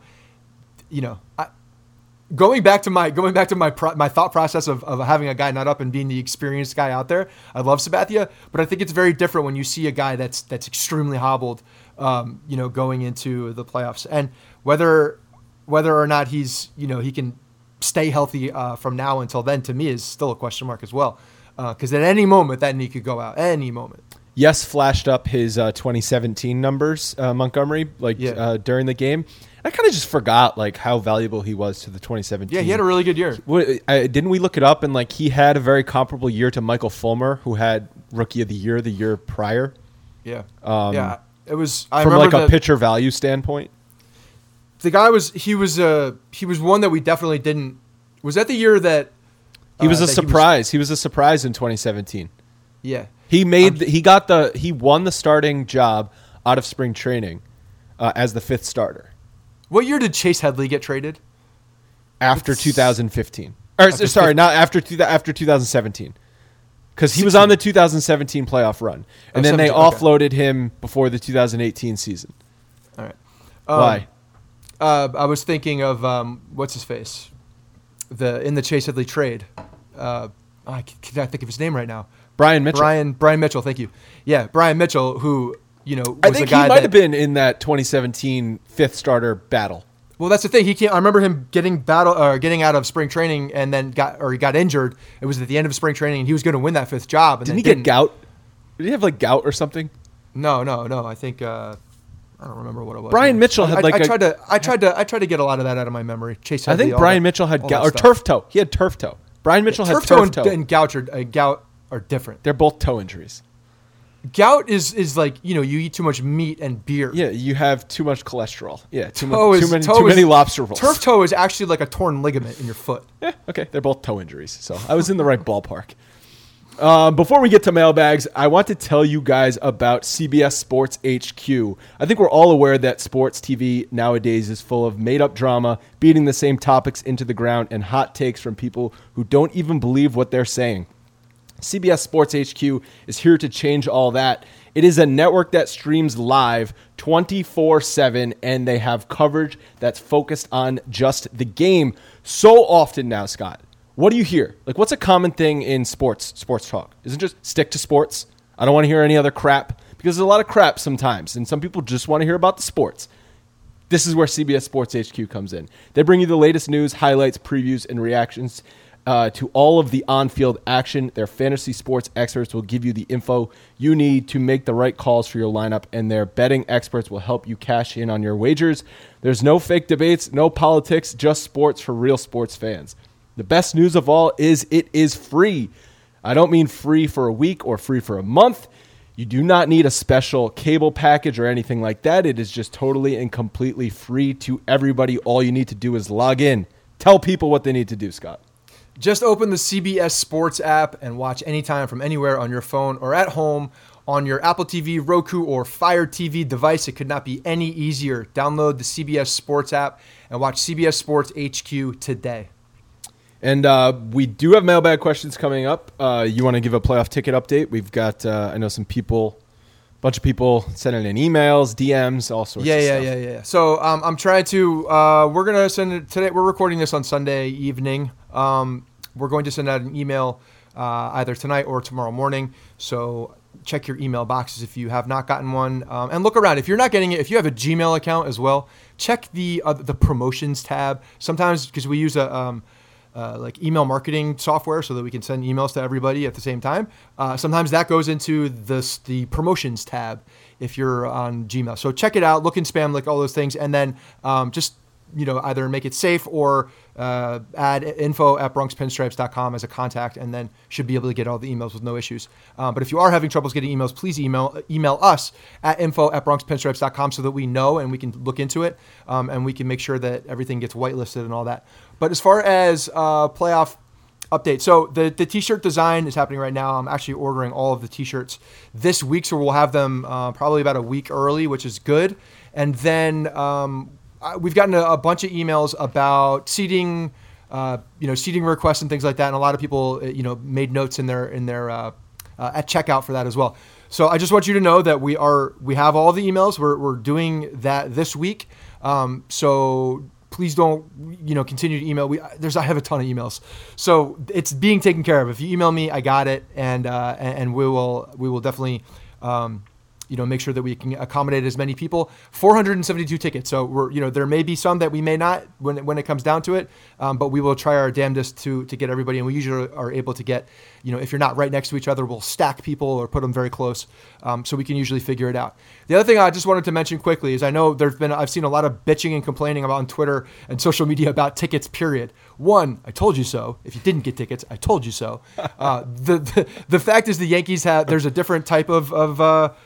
Going back to my thought process of having a guy not up and being the experienced guy out there. I love Sabathia, but I think it's very different when you see a guy that's extremely hobbled, going into the playoffs, and whether or not he's he can stay healthy from now until then, to me, is still a question mark as well. Because at any moment that knee could go out. Any moment. yes, flashed up his 2017 numbers, Montgomery, during the game. I kind of just forgot like how valuable he was to the 2017. Yeah, he had a really good year. Didn't we look it up? And like he had a very comparable year to Michael Fulmer, who had Rookie of the Year prior. Yeah, it was from like a pitcher value standpoint. The guy was one that we definitely didn't. Was that the year that he was a surprise? He was a surprise in 2017. Yeah, he won the starting job out of spring training as the 5th starter. What year did Chase Headley get traded? After 2015. Not after 2017. Because he was on the 2017 playoff run. And then they offloaded him before the 2018 season. All right. Why? I was thinking of, what's his face? In the Chase Headley trade. I can't think of his name right now. Brian Mitchell. Brian Mitchell, thank you. Yeah, Brian Mitchell, who, was I think the guy he might have been in that 2017 5th starter battle. Well, that's the thing. I remember him getting out of spring training and then he got injured. It was at the end of spring training, and he was going to win that 5th job. And didn't he get gout? Did he have like gout or something? No. I think I don't remember what it was. Brian Mitchell had I tried to get a lot of that out of my memory. Chase Headley, I think Brian Mitchell had gout or turf toe. He had turf toe. Brian Mitchell had turf toe. And gout are different. They're both toe injuries. Gout is like, you eat too much meat and beer. Yeah, you have too much cholesterol. Yeah, too many lobster rolls. Turf toe is actually like a torn ligament in your foot. Yeah, okay. They're both toe injuries. So I was in the right ballpark. Before we get to mailbags, I want to tell you guys about CBS Sports HQ. I think we're all aware that sports TV nowadays is full of made-up drama, beating the same topics into the ground, and hot takes from people who don't even believe what they're saying. CBS Sports HQ is here to change all that. It is a network that streams live 24/7, and they have coverage that's focused on just the game. So often now, Scott, what do you hear? Like, what's a common thing in sports talk? Isn't it just stick to sports? I don't want to hear any other crap, because there's a lot of crap sometimes, and some people just want to hear about the sports. This is where CBS Sports HQ comes in. They bring you the latest news, highlights, previews, and reactions to all of the on-field action. Their fantasy sports experts will give you the info you need to make the right calls for your lineup, and their betting experts will help you cash in on your wagers. There's no fake debates, no politics, just sports for real sports fans. The best news of all is it is free. I don't mean free for a week or free for a month. You do not need a special cable package or anything like that. It is just totally and completely free to everybody. All you need to do is log in. Tell people what they need to do, Scott. Just open the CBS Sports app and watch anytime from anywhere on your phone or at home on your Apple TV, Roku, or Fire TV device. It could not be any easier. Download the CBS Sports app and watch CBS Sports HQ today. And we do have mailbag questions coming up. You want to give a playoff ticket update? We've got, I know some people, a bunch of people sending in emails, DMs, all sorts of stuff. Yeah. So I'm trying to, we're going to send it today. We're recording this on Sunday evening. We're going to send out an email either tonight or tomorrow morning. So check your email boxes if you have not gotten one, and look around. If you're not getting it, if you have a Gmail account as well, check the promotions tab. Sometimes, because we use a like email marketing software so that we can send emails to everybody at the same time. Sometimes that goes into the promotions tab if you're on Gmail. So check it out, look in spam, like all those things, and then just either make it safe or add info@bronxpinstripes.com as a contact, and then should be able to get all the emails with no issues. But if you are having troubles getting emails, please email us at info@bronxpinstripes.com so that we know and we can look into it, and we can make sure that everything gets whitelisted and all that. But as far as playoff update, so the t-shirt design is happening right now. I'm actually ordering all of the t-shirts this week, so we'll have them probably about a week early, which is good. And then we've gotten a bunch of emails about seating, seating requests and things like that. And a lot of people, made notes in their at checkout for that as well. So I just want you to know that we have all the emails. We're doing that this week. So please don't, continue to email. I have a ton of emails, so it's being taken care of. If you email me, I got it, and we will definitely make sure that we can accommodate as many people. 472 tickets. So there may be some that we may not when it comes down to it, but we will try our damnedest to get everybody. And we usually are able to get, if you're not right next to each other, we'll stack people or put them very close, so we can usually figure it out. The other thing I just wanted to mention quickly is I know I've seen a lot of bitching and complaining about on Twitter and social media about tickets. Period. One, I told you so. If you didn't get tickets, I told you so. The fact is the Yankees there's a different type of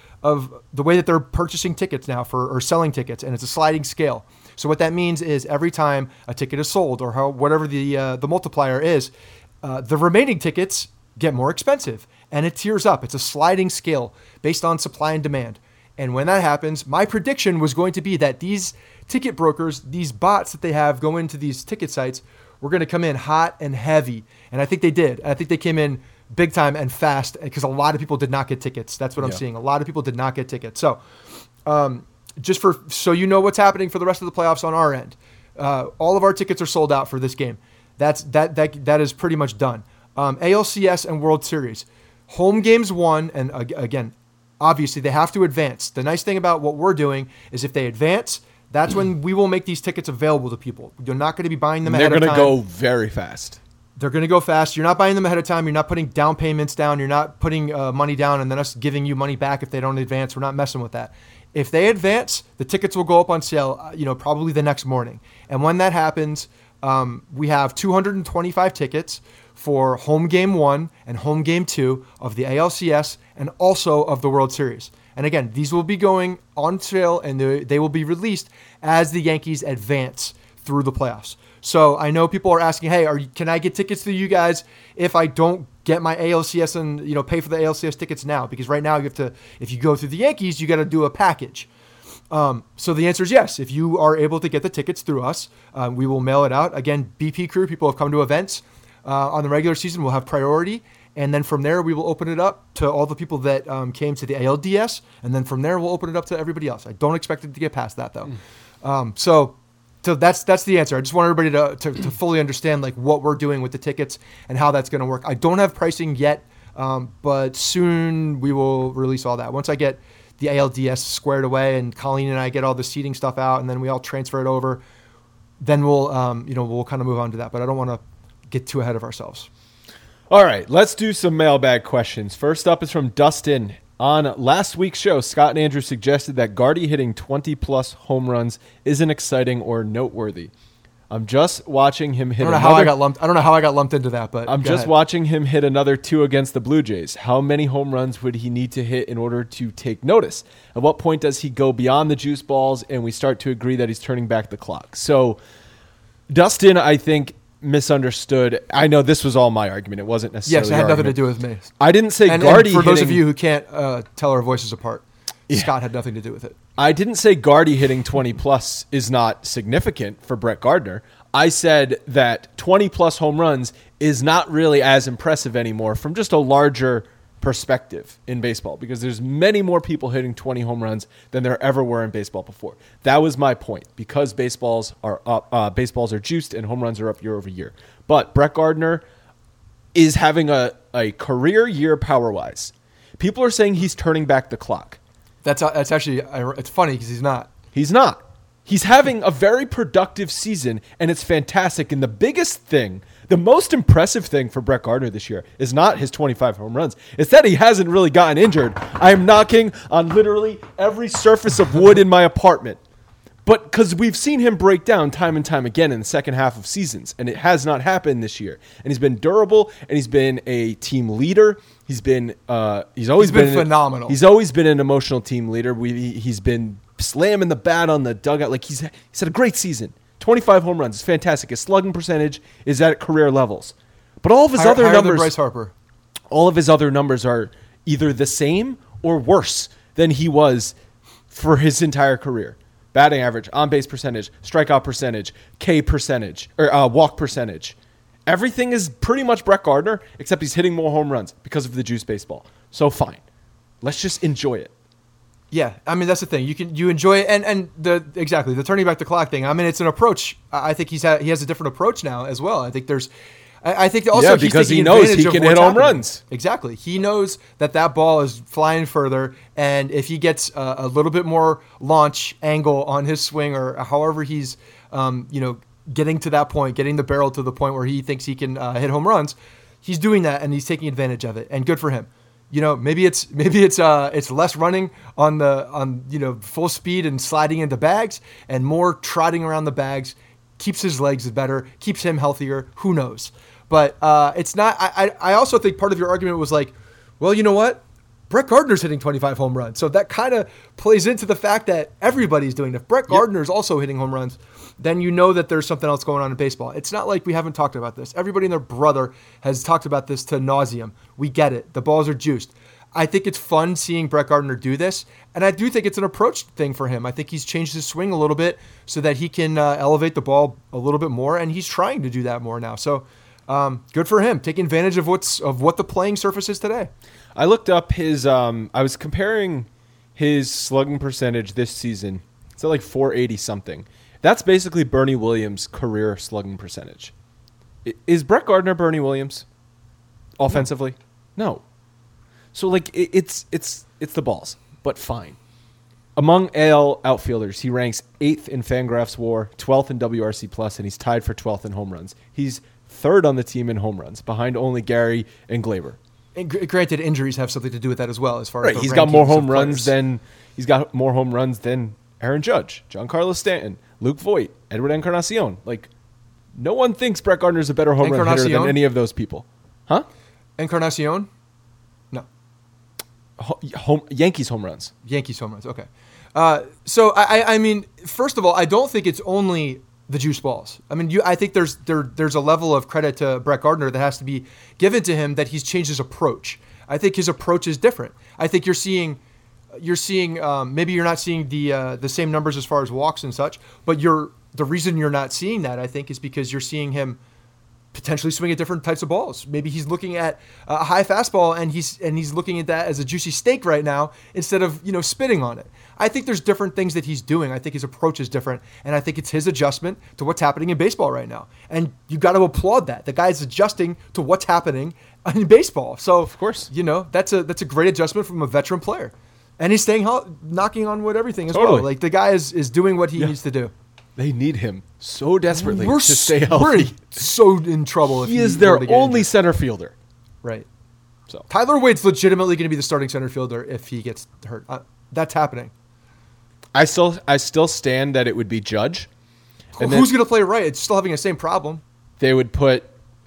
the way that they're purchasing tickets now or selling tickets, and it's a sliding scale. So what that means is every time a ticket is sold or whatever the multiplier is, the remaining tickets get more expensive, and it tiers up. It's a sliding scale based on supply and demand. And when that happens, my prediction was going to be that these ticket brokers, these bots that they have go into these ticket sites, were going to come in hot and heavy. And I think they did. I think they came in big time and fast because a lot of people did not get tickets. That's what I'm seeing. A lot of people did not get tickets. So just so you know what's happening for the rest of the playoffs on our end, all of our tickets are sold out for this game. That is pretty much done. ALCS and World Series. Home games won, and again, obviously they have to advance. The nice thing about what we're doing is if they advance, that's when we will make these tickets available to people. You're not going to be buying them ahead of time. They're going to go very fast. They're going to go fast. You're not buying them ahead of time. You're not putting down payments down. You're not putting money down and then us giving you money back if they don't advance. We're not messing with that. If they advance, the tickets will go up on sale, probably the next morning. And when that happens, we have 225 tickets for home game 1 and home game 2 of the ALCS and also of the World Series. And again, these will be going on sale and they will be released as the Yankees advance through the playoffs. So I know people are asking, hey, can I get tickets to you guys if I don't get my ALCS and pay for the ALCS tickets now? Because right now if you go through the Yankees, you got to do a package. So the answer is yes. If you are able to get the tickets through us, we will mail it out. Again, BP crew, people have come to events on the regular season, will have priority. And then from there, we will open it up to all the people that came to the ALDS. And then from there, we'll open it up to everybody else. I don't expect it to get past that, though. So that's the answer. I just want everybody to fully understand what we're doing with the tickets and how that's going to work. I don't have pricing yet, but soon we will release all that. Once I get the ALDS squared away and Colleen and I get all the seating stuff out and then we all transfer it over, then we'll kind of move on to that. But I don't want to get too ahead of ourselves. All right, let's do some mailbag questions. First up is from Dustin. On last week's show, Scott and Andrew suggested that Gardy hitting 20-plus home runs isn't exciting or noteworthy. I'm just watching him hit. I don't know how I got lumped into that, but I'm just watching him hit another 2 against the Blue Jays. How many home runs would he need to hit in order to take notice? At what point does he go beyond the juice balls and we start to agree that he's turning back the clock? So, Dustin, I think, misunderstood. I know this was all my argument. It wasn't necessarily. Yes, it had nothing to do with me. I didn't say Gardy. And for those of you who can't tell our voices apart, Scott had nothing to do with it. I didn't say Gardy hitting 20-plus is not significant for Brett Gardner. I said that 20-plus home runs is not really as impressive anymore from just a larger perspective in baseball because there's many more people hitting 20 home runs than there ever were in baseball before. That was my point because baseballs are up, baseballs are juiced and home runs are up year over year. But Brett Gardner is having a career year power-wise. People are saying he's turning back the clock. That's actually, it's funny because he's not. He's not. He's having a very productive season, and it's fantastic. And the biggest thing, the most impressive thing for Brett Gardner this year is not his 25 home runs. It's that he hasn't really gotten injured. I am knocking on literally every surface of wood in my apartment. But because we've seen him break down time and time again in the second half of seasons, and it has not happened this year. And he's been durable, and he's been a team leader. He's been always been phenomenal. He's always been an emotional team leader. He's been slamming the bat on the dugout. Like he's had a great season. 25 home runs is fantastic. His slugging percentage is at career levels. But all of his other numbers, than Bryce Harper. All of his other numbers are either the same or worse than he was for his entire career. Batting average, on-base percentage, strikeout percentage, K percentage, or walk percentage. Everything is pretty much Brett Gardner, except he's hitting more home runs because of the juice baseball. So fine. Let's just enjoy it. Yeah, I mean, that's the thing. You enjoy it, and the turning back the clock thing. I mean, it's an approach. I think he has a different approach now as well. I think I think also he's because taking he knows advantage he of can what's hit home happening. runs. Exactly. He knows that ball is flying further, and if he gets a little bit more launch angle on his swing, or however he's, getting to that point, getting the barrel to the point where he thinks he can hit home runs, he's doing that, and he's taking advantage of it, and good for him. Maybe it's less running on full speed and sliding into bags, and more trotting around the bags. Keeps his legs better, keeps him healthier. Who knows? But it's not. I also think part of your argument was like, well, you know what? Brett Gardner's hitting 25 home runs, so that kind of plays into the fact that everybody's doing it. If Brett Gardner's also hitting home runs, then you know that there's something else going on in baseball. It's not like we haven't talked about this. Everybody and their brother has talked about this to nauseum. We get it. The balls are juiced. I think it's fun seeing Brett Gardner do this, and I do think it's an approach thing for him. I think he's changed his swing a little bit so that he can elevate the ball a little bit more, and he's trying to do that more now. So good for him, taking advantage of what the playing surface is today. I looked up his. I was comparing his slugging percentage this season. It's at like 480 something. That's basically Bernie Williams' career slugging percentage. Is Brett Gardner Bernie Williams offensively? No. So like it's the balls, but fine. Among AL outfielders, he ranks 8th in Fangraphs WAR, 12th in WRC Plus, and he's tied for 12th in home runs. He's 3rd on the team in home runs, behind only Gary and Glaber. And granted, injuries have something to do with that as well, as far as He's got more home runs than Aaron Judge, Giancarlo Stanton, Luke Voit, Edward Encarnacion. Like, no one thinks Brett Gardner's a better home run hitter than any of those people, huh? Encarnacion. Yankees home runs. Okay. So I mean, first of all, I don't think it's only the juice balls. I mean, I think there's a level of credit to Brett Gardner that has to be given to him, that he's changed his approach. I think his approach is different. I think you're seeing maybe you're not seeing the same numbers as far as walks and such, but the reason you're not seeing that, I think, is because you're seeing him potentially swing at different types of balls. Maybe he's looking at a high fastball and he's looking at that as a juicy steak right now instead of spitting on it. I think there's different things that he's doing. I think his approach is different, and I think it's his adjustment to what's happening in baseball right now. And you got to applaud that. The guy's adjusting to what's happening in baseball. So of course, that's a great adjustment from a veteran player, and he's staying knocking on wood everything as totally. well. Like, the guy is doing what he needs to do. They need him so desperately to stay healthy. We're so in trouble. He is their only center fielder. Right. So Tyler Wade's legitimately going to be the starting center fielder if he gets hurt. That's happening. I still stand that it would be Judge. And who's going to play right? It's still having the same problem. They would put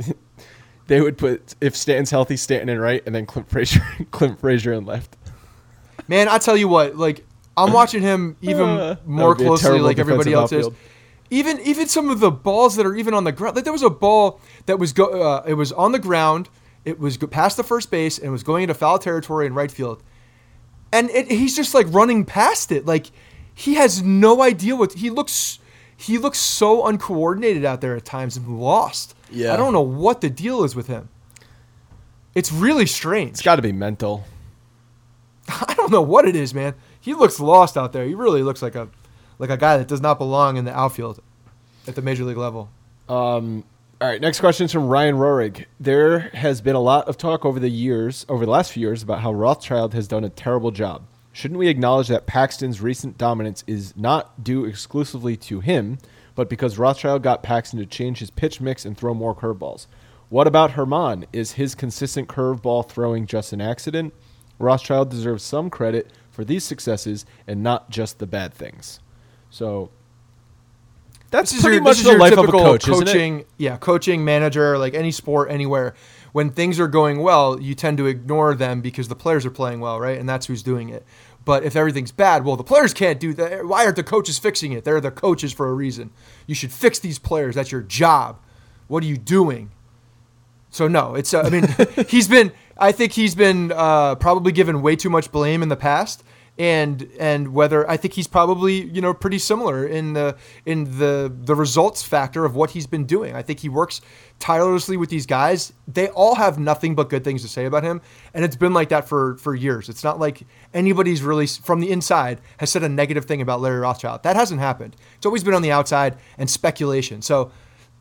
if Stanton's healthy, Stanton in right, and then Clint Frazier in left. Man, I tell you what, like, I'm watching him even more closely, like everybody else is. Even some of the balls that are even on the ground. Like, there was a ball that was it was on the ground. It was past the first base and was going into foul territory in right field. And he's just like running past it. Like, he has no idea what he looks so uncoordinated out there at times and lost. Yeah. I don't know what the deal is with him. It's really strange. It's got to be mental. I don't know what it is, man. He looks lost out there. He really looks like a guy that does not belong in the outfield at the major league level. All right, next question is from Ryan Rohrig. There has been a lot of talk over the last few years, about how Rothschild has done a terrible job. Shouldn't we acknowledge that Paxton's recent dominance is not due exclusively to him, but because Rothschild got Paxton to change his pitch mix and throw more curveballs? What about Herman? Is his consistent curveball throwing just an accident? Rothschild deserves some credit for these successes and not just the bad things. So that's pretty much the life of a coach, isn't it? Yeah, coaching, manager, like any sport, anywhere. When things are going well, you tend to ignore them because the players are playing well, right? And that's who's doing it. But if everything's bad, well, the players can't do that. Why aren't the coaches fixing it? They're the coaches for a reason. You should fix these players. That's your job. What are you doing? So no, it's. I mean, I think he's been probably given way too much blame in the past, and whether I think he's probably pretty similar in the results factor of what he's been doing. I think he works tirelessly with these guys. They all have nothing but good things to say about him, and it's been like that for years. It's not like anybody's really from the inside has said a negative thing about Larry Rothschild. That hasn't happened. It's always been on the outside and speculation. So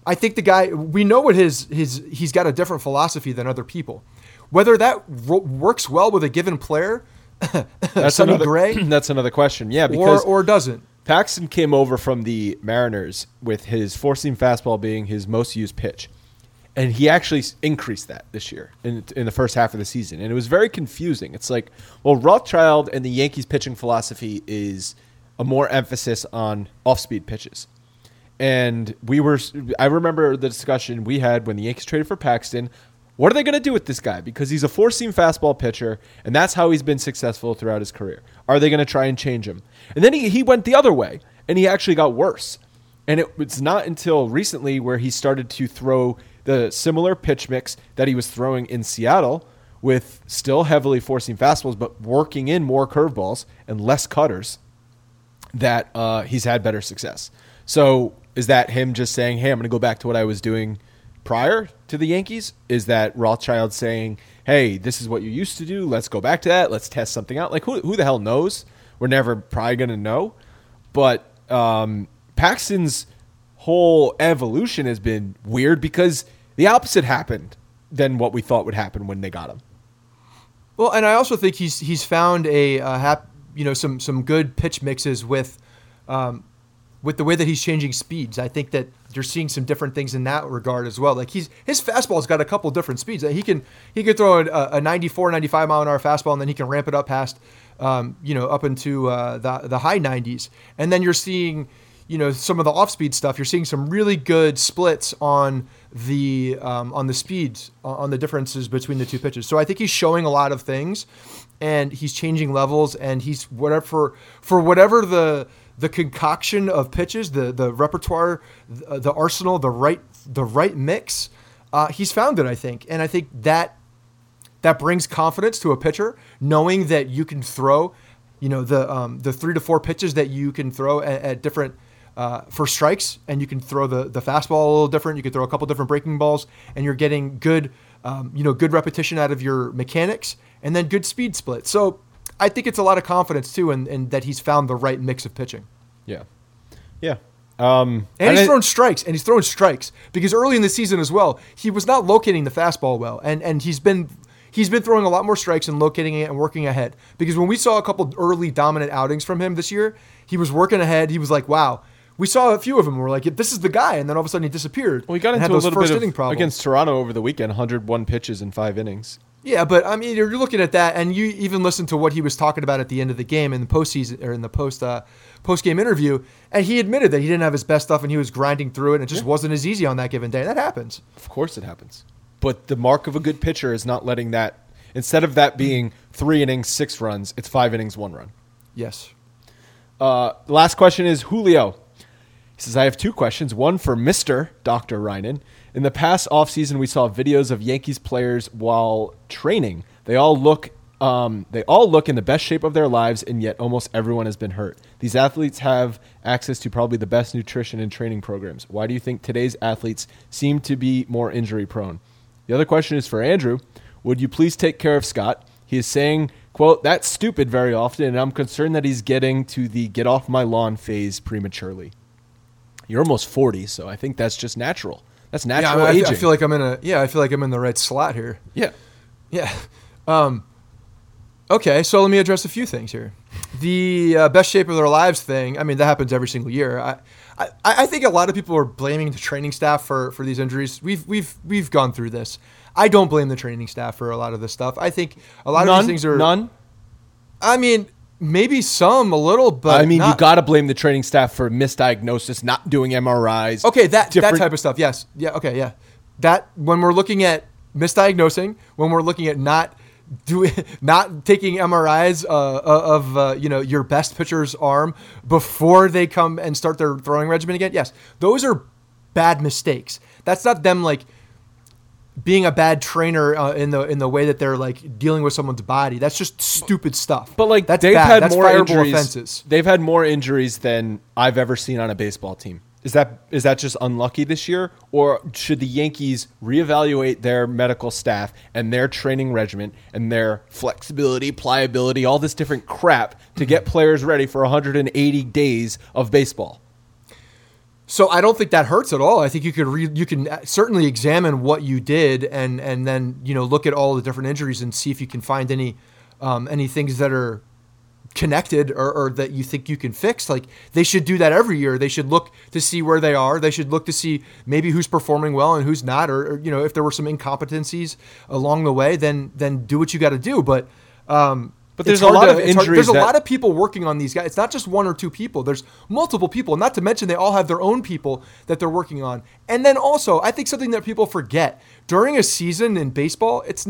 I think the guy, we know what he's got a different philosophy than other people. Whether that works well with a given player, that's Sonny another Gray, that's another question. Yeah, because or doesn't. Paxton came over from the Mariners with his four-seam fastball being his most used pitch. And he actually increased that this year in the first half of the season. And it was very confusing. It's like, well, Rothschild and the Yankees pitching philosophy is a more emphasis on off-speed pitches. And I remember the discussion we had when the Yankees traded for Paxton. What are they going to do with this guy? Because he's a four-seam fastball pitcher, and that's how he's been successful throughout his career. Are they going to try and change him? And then he went the other way, and he actually got worse. And it's not until recently where he started to throw the similar pitch mix that he was throwing in Seattle with still heavily four-seam fastballs, but working in more curveballs and less cutters, that he's had better success. So is that him just saying, hey, I'm going to go back to what I was doing prior to the Yankees? Is that Rothschild saying, hey, this is what you used to do, let's go back to that, let's test something out? Like, who the hell knows? We're never probably going to know. But Paxton's whole evolution has been weird because the opposite happened than what we thought would happen when they got him. Well, and I also think he's found some good pitch mixes with the way that he's changing speeds. I think that you're seeing some different things in that regard as well. Like his fastball's got a couple different speeds. He can throw a 94, 95 mile an hour fastball, and then he can ramp it up past up into the high 90s. And then you're seeing some of the off-speed stuff. You're seeing some really good splits on the speeds, on the differences between the two pitches. So I think he's showing a lot of things, and he's changing levels, and he's whatever the concoction of pitches, the repertoire, the arsenal, the right mix. He's found it, I think, and I think that brings confidence to a pitcher, knowing that you can throw, the 3 to 4 pitches that you can throw at different. For strikes, and you can throw the fastball a little different. You can throw a couple different breaking balls, and you're getting good repetition out of your mechanics, and then good speed split. So I think it's a lot of confidence too, and that he's found the right mix of pitching. Yeah, yeah. And he's throwing strikes because early in the season as well, he was not locating the fastball well, and he's been throwing a lot more strikes and locating it and working ahead. Because when we saw a couple early dominant outings from him this year, he was working ahead. He was like, wow. We saw a few of them. We're like, this is the guy, and then all of a sudden he disappeared. Well, he got into a little bit of against Toronto over the weekend, 101 pitches in 5 innings. Yeah, but I mean, you're looking at that, and you even listen to what he was talking about at the end of the game in the postseason or in the post-game interview, and he admitted that he didn't have his best stuff and he was grinding through it, and it just wasn't as easy on that given day. That happens. Of course, it happens. But the mark of a good pitcher is not letting that. Instead of that being 3 innings, 6 runs, it's 5 innings, 1 run. Yes. Last question is Julio. He says, I have 2 questions. One for Mr. Dr. Reinen. In the past offseason, we saw videos of Yankees players while training. They all look in the best shape of their lives, and yet almost everyone has been hurt. These athletes have access to probably the best nutrition and training programs. Why do you think today's athletes seem to be more injury prone? The other question is for Andrew. Would you please take care of Scott? He is saying, quote, that's stupid very often, and I'm concerned that he's getting to the get off my lawn phase prematurely. You're almost 40, so I think that's just natural. That's natural aging. I feel like I'm in the right slot here. Yeah. Yeah. Okay, so let me address a few things here. The best shape of their lives thing, I mean, that happens every single year. I think a lot of people are blaming the training staff for these injuries. We've gone through this. I don't blame the training staff for a lot of this stuff. I think a lot of these things are... None? I mean... Maybe some, a little, but I mean, you got to blame the training staff for misdiagnosis, not doing MRIs. Okay, that type of stuff, yes. Yeah, okay, yeah. That, when we're looking at misdiagnosing, when we're looking at not taking MRIs of your best pitcher's arm before they come and start their throwing regimen again, yes, those are bad mistakes. That's not them, like, being a bad trainer in the way that they're like dealing with someone's body. That's just stupid stuff. But like that's they've bad. had more injuries. Offenses. They've had more injuries than I've ever seen on a baseball team. Is that just unlucky this year, or should the Yankees reevaluate their medical staff and their training regimen and their flexibility, pliability, all this different crap to get players ready for 180 days of baseball? So I don't think that hurts at all. I think you could you can certainly examine what you did and then look at all the different injuries and see if you can find any things that are connected or that you think you can fix. Like, they should do that every year. They should look to see where they are. They should look to see maybe who's performing well and who's not, or if there were some incompetencies along the way, then do what you got to do. But there's a lot of injuries. There's a lot of people working on these guys. It's not just one or two people. There's multiple people. Not to mention they all have their own people that they're working on. And then also, I think something that people forget during a season in baseball, it's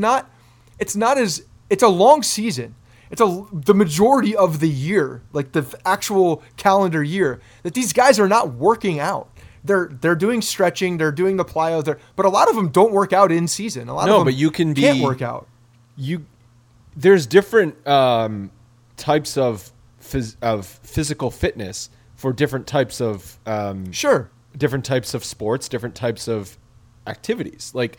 a long season. It's the majority of the year, like the actual calendar year, that these guys are not working out. They're doing stretching, they're doing the plyo, but a lot of them don't work out in season. A lot of them but you can't work out. There's different types of physical fitness for different types of different types of sports, different types of activities. Like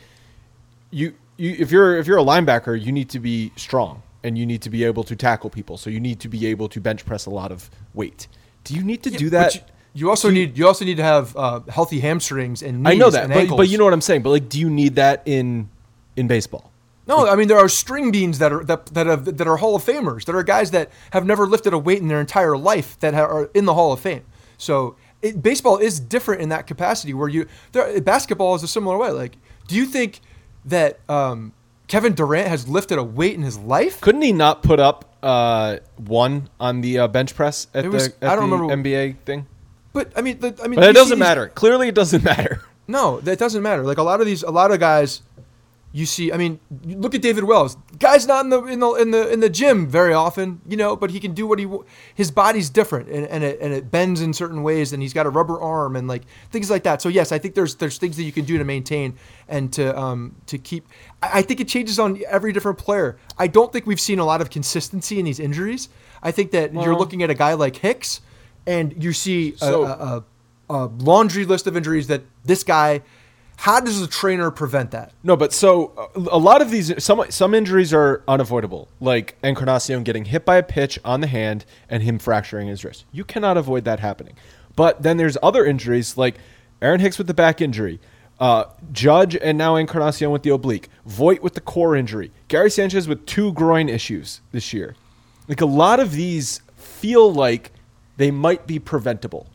if you're a linebacker, you need to be strong. And you need to be able to tackle people, so you need to be able to bench press a lot of weight. Do you need to do that? You also need to have healthy hamstrings and knees. I know that, and ankles. but you know what I'm saying. But like, do you need that in baseball? No, I mean, there are string beans that are Hall of Famers. That are guys that have never lifted a weight in their entire life that are in the Hall of Fame. So baseball is different in that capacity. Basketball is a similar way. Like, do you think that Kevin Durant has lifted a weight in his life? Couldn't he not put up one on the bench press at the NBA thing? But I mean, but it doesn't matter. Clearly, it doesn't matter. No, that doesn't matter. Like a lot of guys, you see. I mean, you look at David Wells. Guy's not in the gym very often, but he can do his body's different and it bends in certain ways, and he's got a rubber arm and like things like that. So yes, I think there's things that you can do to maintain and to keep. I think it changes on every different player. I don't think we've seen a lot of consistency in these injuries. I think that you're looking at a guy like Hicks, and you see a laundry list of injuries that this guy. How does a trainer prevent that? No, but so a lot of these, some injuries are unavoidable, like Encarnacion getting hit by a pitch on the hand and him fracturing his wrist. You cannot avoid that happening. But then there's other injuries, like Aaron Hicks with the back injury, Judge and now Encarnacion with the oblique, Voit with the core injury, Gary Sanchez with 2 groin issues this year. Like, a lot of these feel like they might be preventable.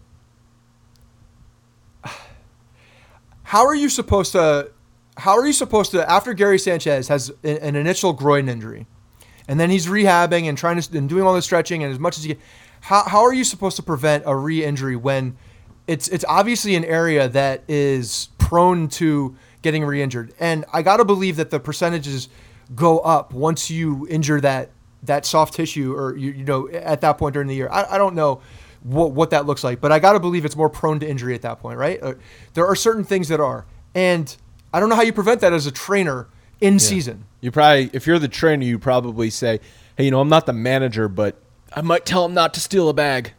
How are you supposed to, after Gary Sanchez has an initial groin injury, and then he's rehabbing and doing all the stretching and as much as he can, how are you supposed to prevent a re-injury when it's obviously an area that is prone to getting re-injured? And I got to believe that the percentages go up once you injure that soft tissue or at that point during the year. I don't know what that looks like, but I got to believe it's more prone to injury at that point, right? There are certain things that are, and I don't know how you prevent that as a trainer in season. You probably, if you're the trainer, you probably say, hey, I'm not the manager, but I might tell him not to steal a bag.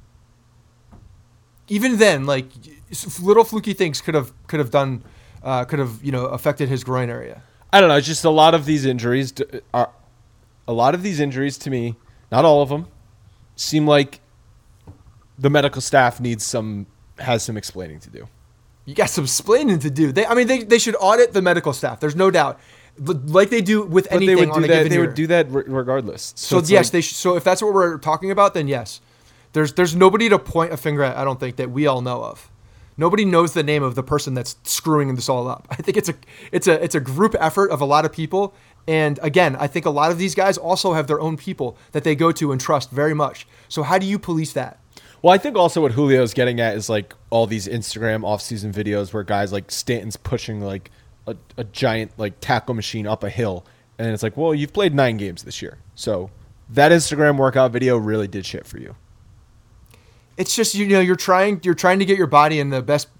Even then, like, little fluky things could have affected his groin area. I don't know. It's just a lot of these injuries to me, not all of them, seem like the medical staff has some explaining to do. You got some explaining to do. They should audit the medical staff. There's no doubt, like they do with anything on a given year. They would do that regardless. So yes, they should. So if that's what we're talking about, then yes, there's nobody to point a finger at. I don't think that we all know of. Nobody knows the name of the person that's screwing this all up. I think it's a group effort of a lot of people. And again, I think a lot of these guys also have their own people that they go to and trust very much. So how do you police that? Well, I think also what Julio's getting at is like all these Instagram off-season videos where guys like Stanton's pushing like a giant like tackle machine up a hill, and it's like, well, you've played 9 games this year, so that Instagram workout video really did shit for you. It's just you're trying to get your body in the best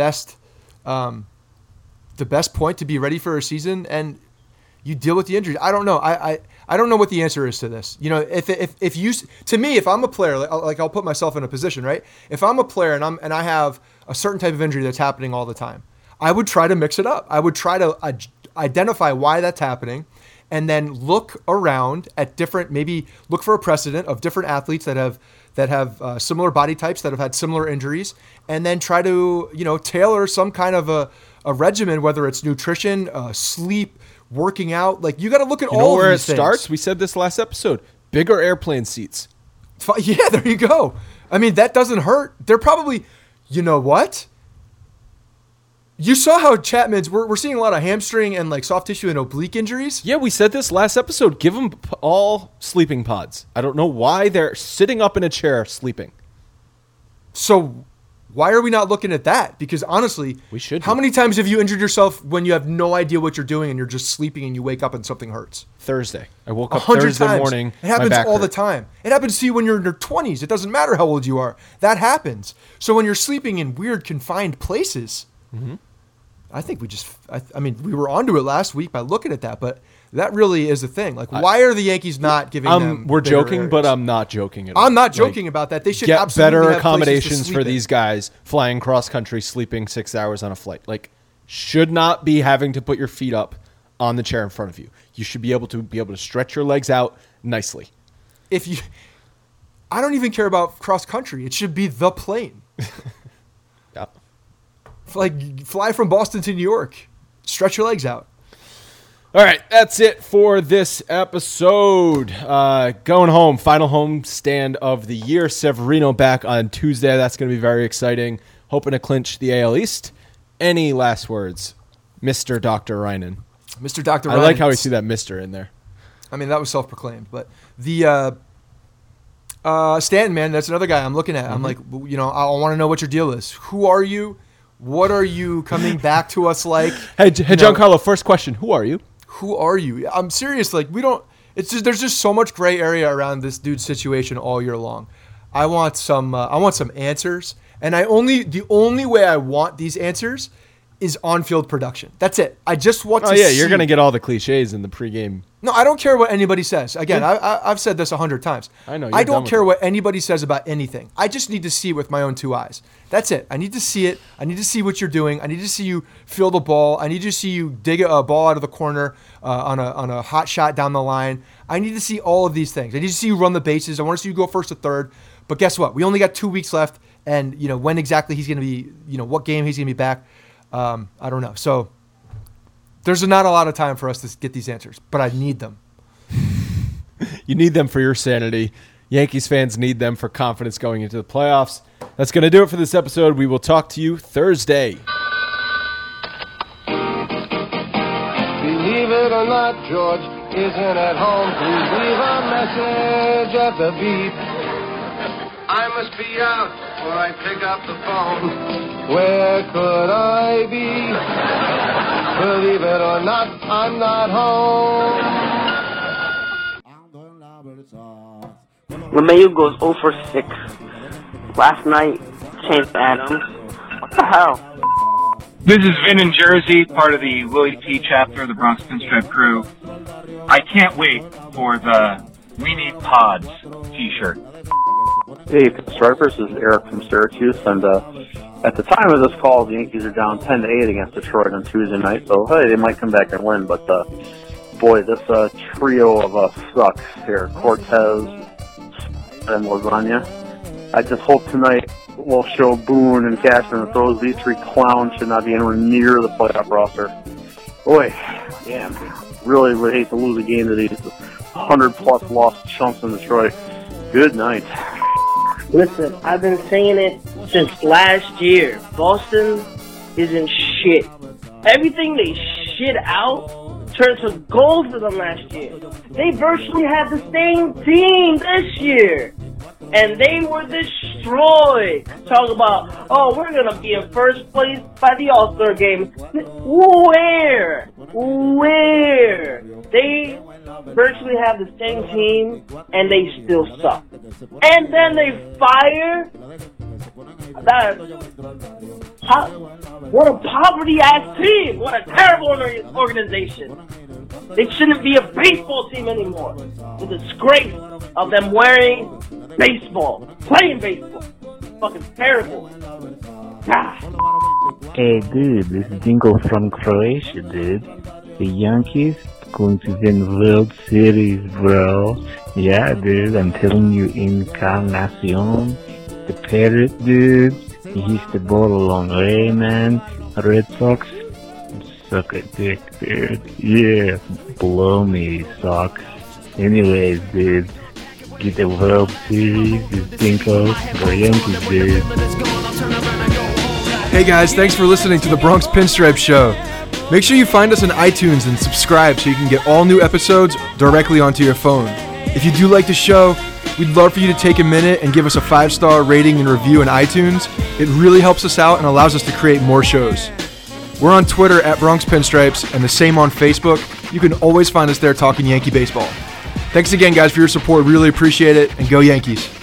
point to be ready for a season, and you deal with the injuries. I don't know. I don't know what the answer is to this. If I'm a player, like I'll put myself in a position, right? If I'm a player and I have a certain type of injury that's happening all the time, I would try to mix it up. I would try to identify why that's happening and then look around at different, maybe look for a precedent of different athletes that have similar body types, that have had similar injuries, and then try to, tailor some kind of a regimen, whether it's nutrition, sleep, working out. Like, you got to look at all where of it these things. starts. We said this last episode. Bigger airplane seats. Yeah, there you go. I mean, that doesn't hurt. They're probably, you know what? You saw how Chapman's, we're seeing a lot of hamstring and like soft tissue and oblique injuries. Yeah, we said this last episode. Give them all sleeping pods. I don't know why they're sitting up in a chair sleeping. So why are we not looking at that? Because honestly, we should. How many times have you injured yourself when you have no idea what you're doing and you're just sleeping and you wake up and something hurts? Thursday. I woke up Thursday times. morning. It happens all the time. It happens to you when you're in your 20s. It doesn't matter how old you are. That happens. So when you're sleeping in weird confined places, I think we were onto it last week by looking at that, but that really is a thing. Like, why are the Yankees not giving them? We're joking, areas? but I'm not joking at all. I'm not joking about that. They should get absolutely better have accommodations for in. these guys flying cross country, sleeping 6 hours on a flight. Like, should not be having to put your feet up on the chair in front of you. You should be able to stretch your legs out nicely. I don't even care about cross country. It should be the plane. Yeah. Like, fly from Boston to New York. Stretch your legs out. All right, that's it for this episode. Going home, final home stand of the year. Severino back on Tuesday. That's going to be very exciting. Hoping to clinch the AL East. Any last words, Mr. Dr. Reinen? Mr. Dr. Reinen. I like how we see that Mr. in there. I mean, that was self-proclaimed. But the Stanton, man, that's another guy I'm looking at. I'm like, I want to know what your deal is. Who are you? What are you coming back to us like? Hey, Giancarlo, first question. Who are you? Who are you? I'm serious. Like, there's just so much gray area around this dude's situation all year long. I want some answers. And the only way I want these answers is on-field production. That's it. I just want to see. You're going to get all the cliches in the pregame. No, I don't care what anybody says. Again, I've said this 100 times. I know. I don't care what anybody says about anything. I just need to see it with my own two eyes. That's it. I need to see it. I need to see what you're doing. I need to see you field the ball. I need to see you dig a ball out of the corner on a hot shot down the line. I need to see all of these things. I need to see you run the bases. I want to see you go first to third. But guess what? We only got 2 weeks left, and when exactly he's going to be, what game he's going to be back, I don't know. So there's not a lot of time for us to get these answers, but I need them. You need them for your sanity. Yankees fans need them for confidence going into the playoffs. That's going to do it for this episode. We will talk to you Thursday. Believe it or not, George isn't at home. Please leave a message at the beep. I must be out before I pick up the phone. Where could I be? Believe it or not, I'm not home. LeMahieu goes 0 for 6. Last night, Chance Adams. What the hell? This is Vin in Jersey, part of the Willie P chapter of the Bronx Pinstripe Crew. I can't wait for the We Need Pods t-shirt. Hey, Pinstripers, this is Eric from Syracuse, and at the time of this call, the Yankees are down 10-8 against Detroit on Tuesday night, so hey, they might come back and win, but boy, this trio of us sucks here. Cortez and Lasagna. I just hope tonight will show Boone and Cashman that those these three clowns should not be anywhere near the playoff roster. Boy, damn, really would hate to lose a game to these 100-plus lost chumps in Detroit. Good night. Listen, I've been saying it since last year. Boston isn't shit. Everything they shit out turned to gold for them last year. They virtually had the same team this year. And they were destroyed. Talk about, we're going to be in first place by the All-Star game. Where? They virtually have the same team, and they still suck. And then they fire what a poverty-ass team. What a terrible organization. They shouldn't be a baseball team anymore. The disgrace of them wearing baseball, playing baseball. Fucking terrible. Hey dude, this is Dingo from Croatia, dude. The Yankees going to win World Series, bro. Yeah, dude, I'm telling you, Encarnacion, the parrot, dude, he hits the ball a long way, man. Red Sox, suck a dick, dude. Yeah, blow me, Sox. Anyways, dude, get the World Series, the Cincos, the Yankees, dude. Hey guys, thanks for listening to the Bronx Pinstripe Show. Make sure you find us on iTunes and subscribe so you can get all new episodes directly onto your phone. If you do like the show, we'd love for you to take a minute and give us a 5-star rating and review in iTunes. It really helps us out and allows us to create more shows. We're on Twitter at Bronx Pinstripes and the same on Facebook. You can always find us there talking Yankee baseball. Thanks again, guys, for your support. Really appreciate it, and go Yankees.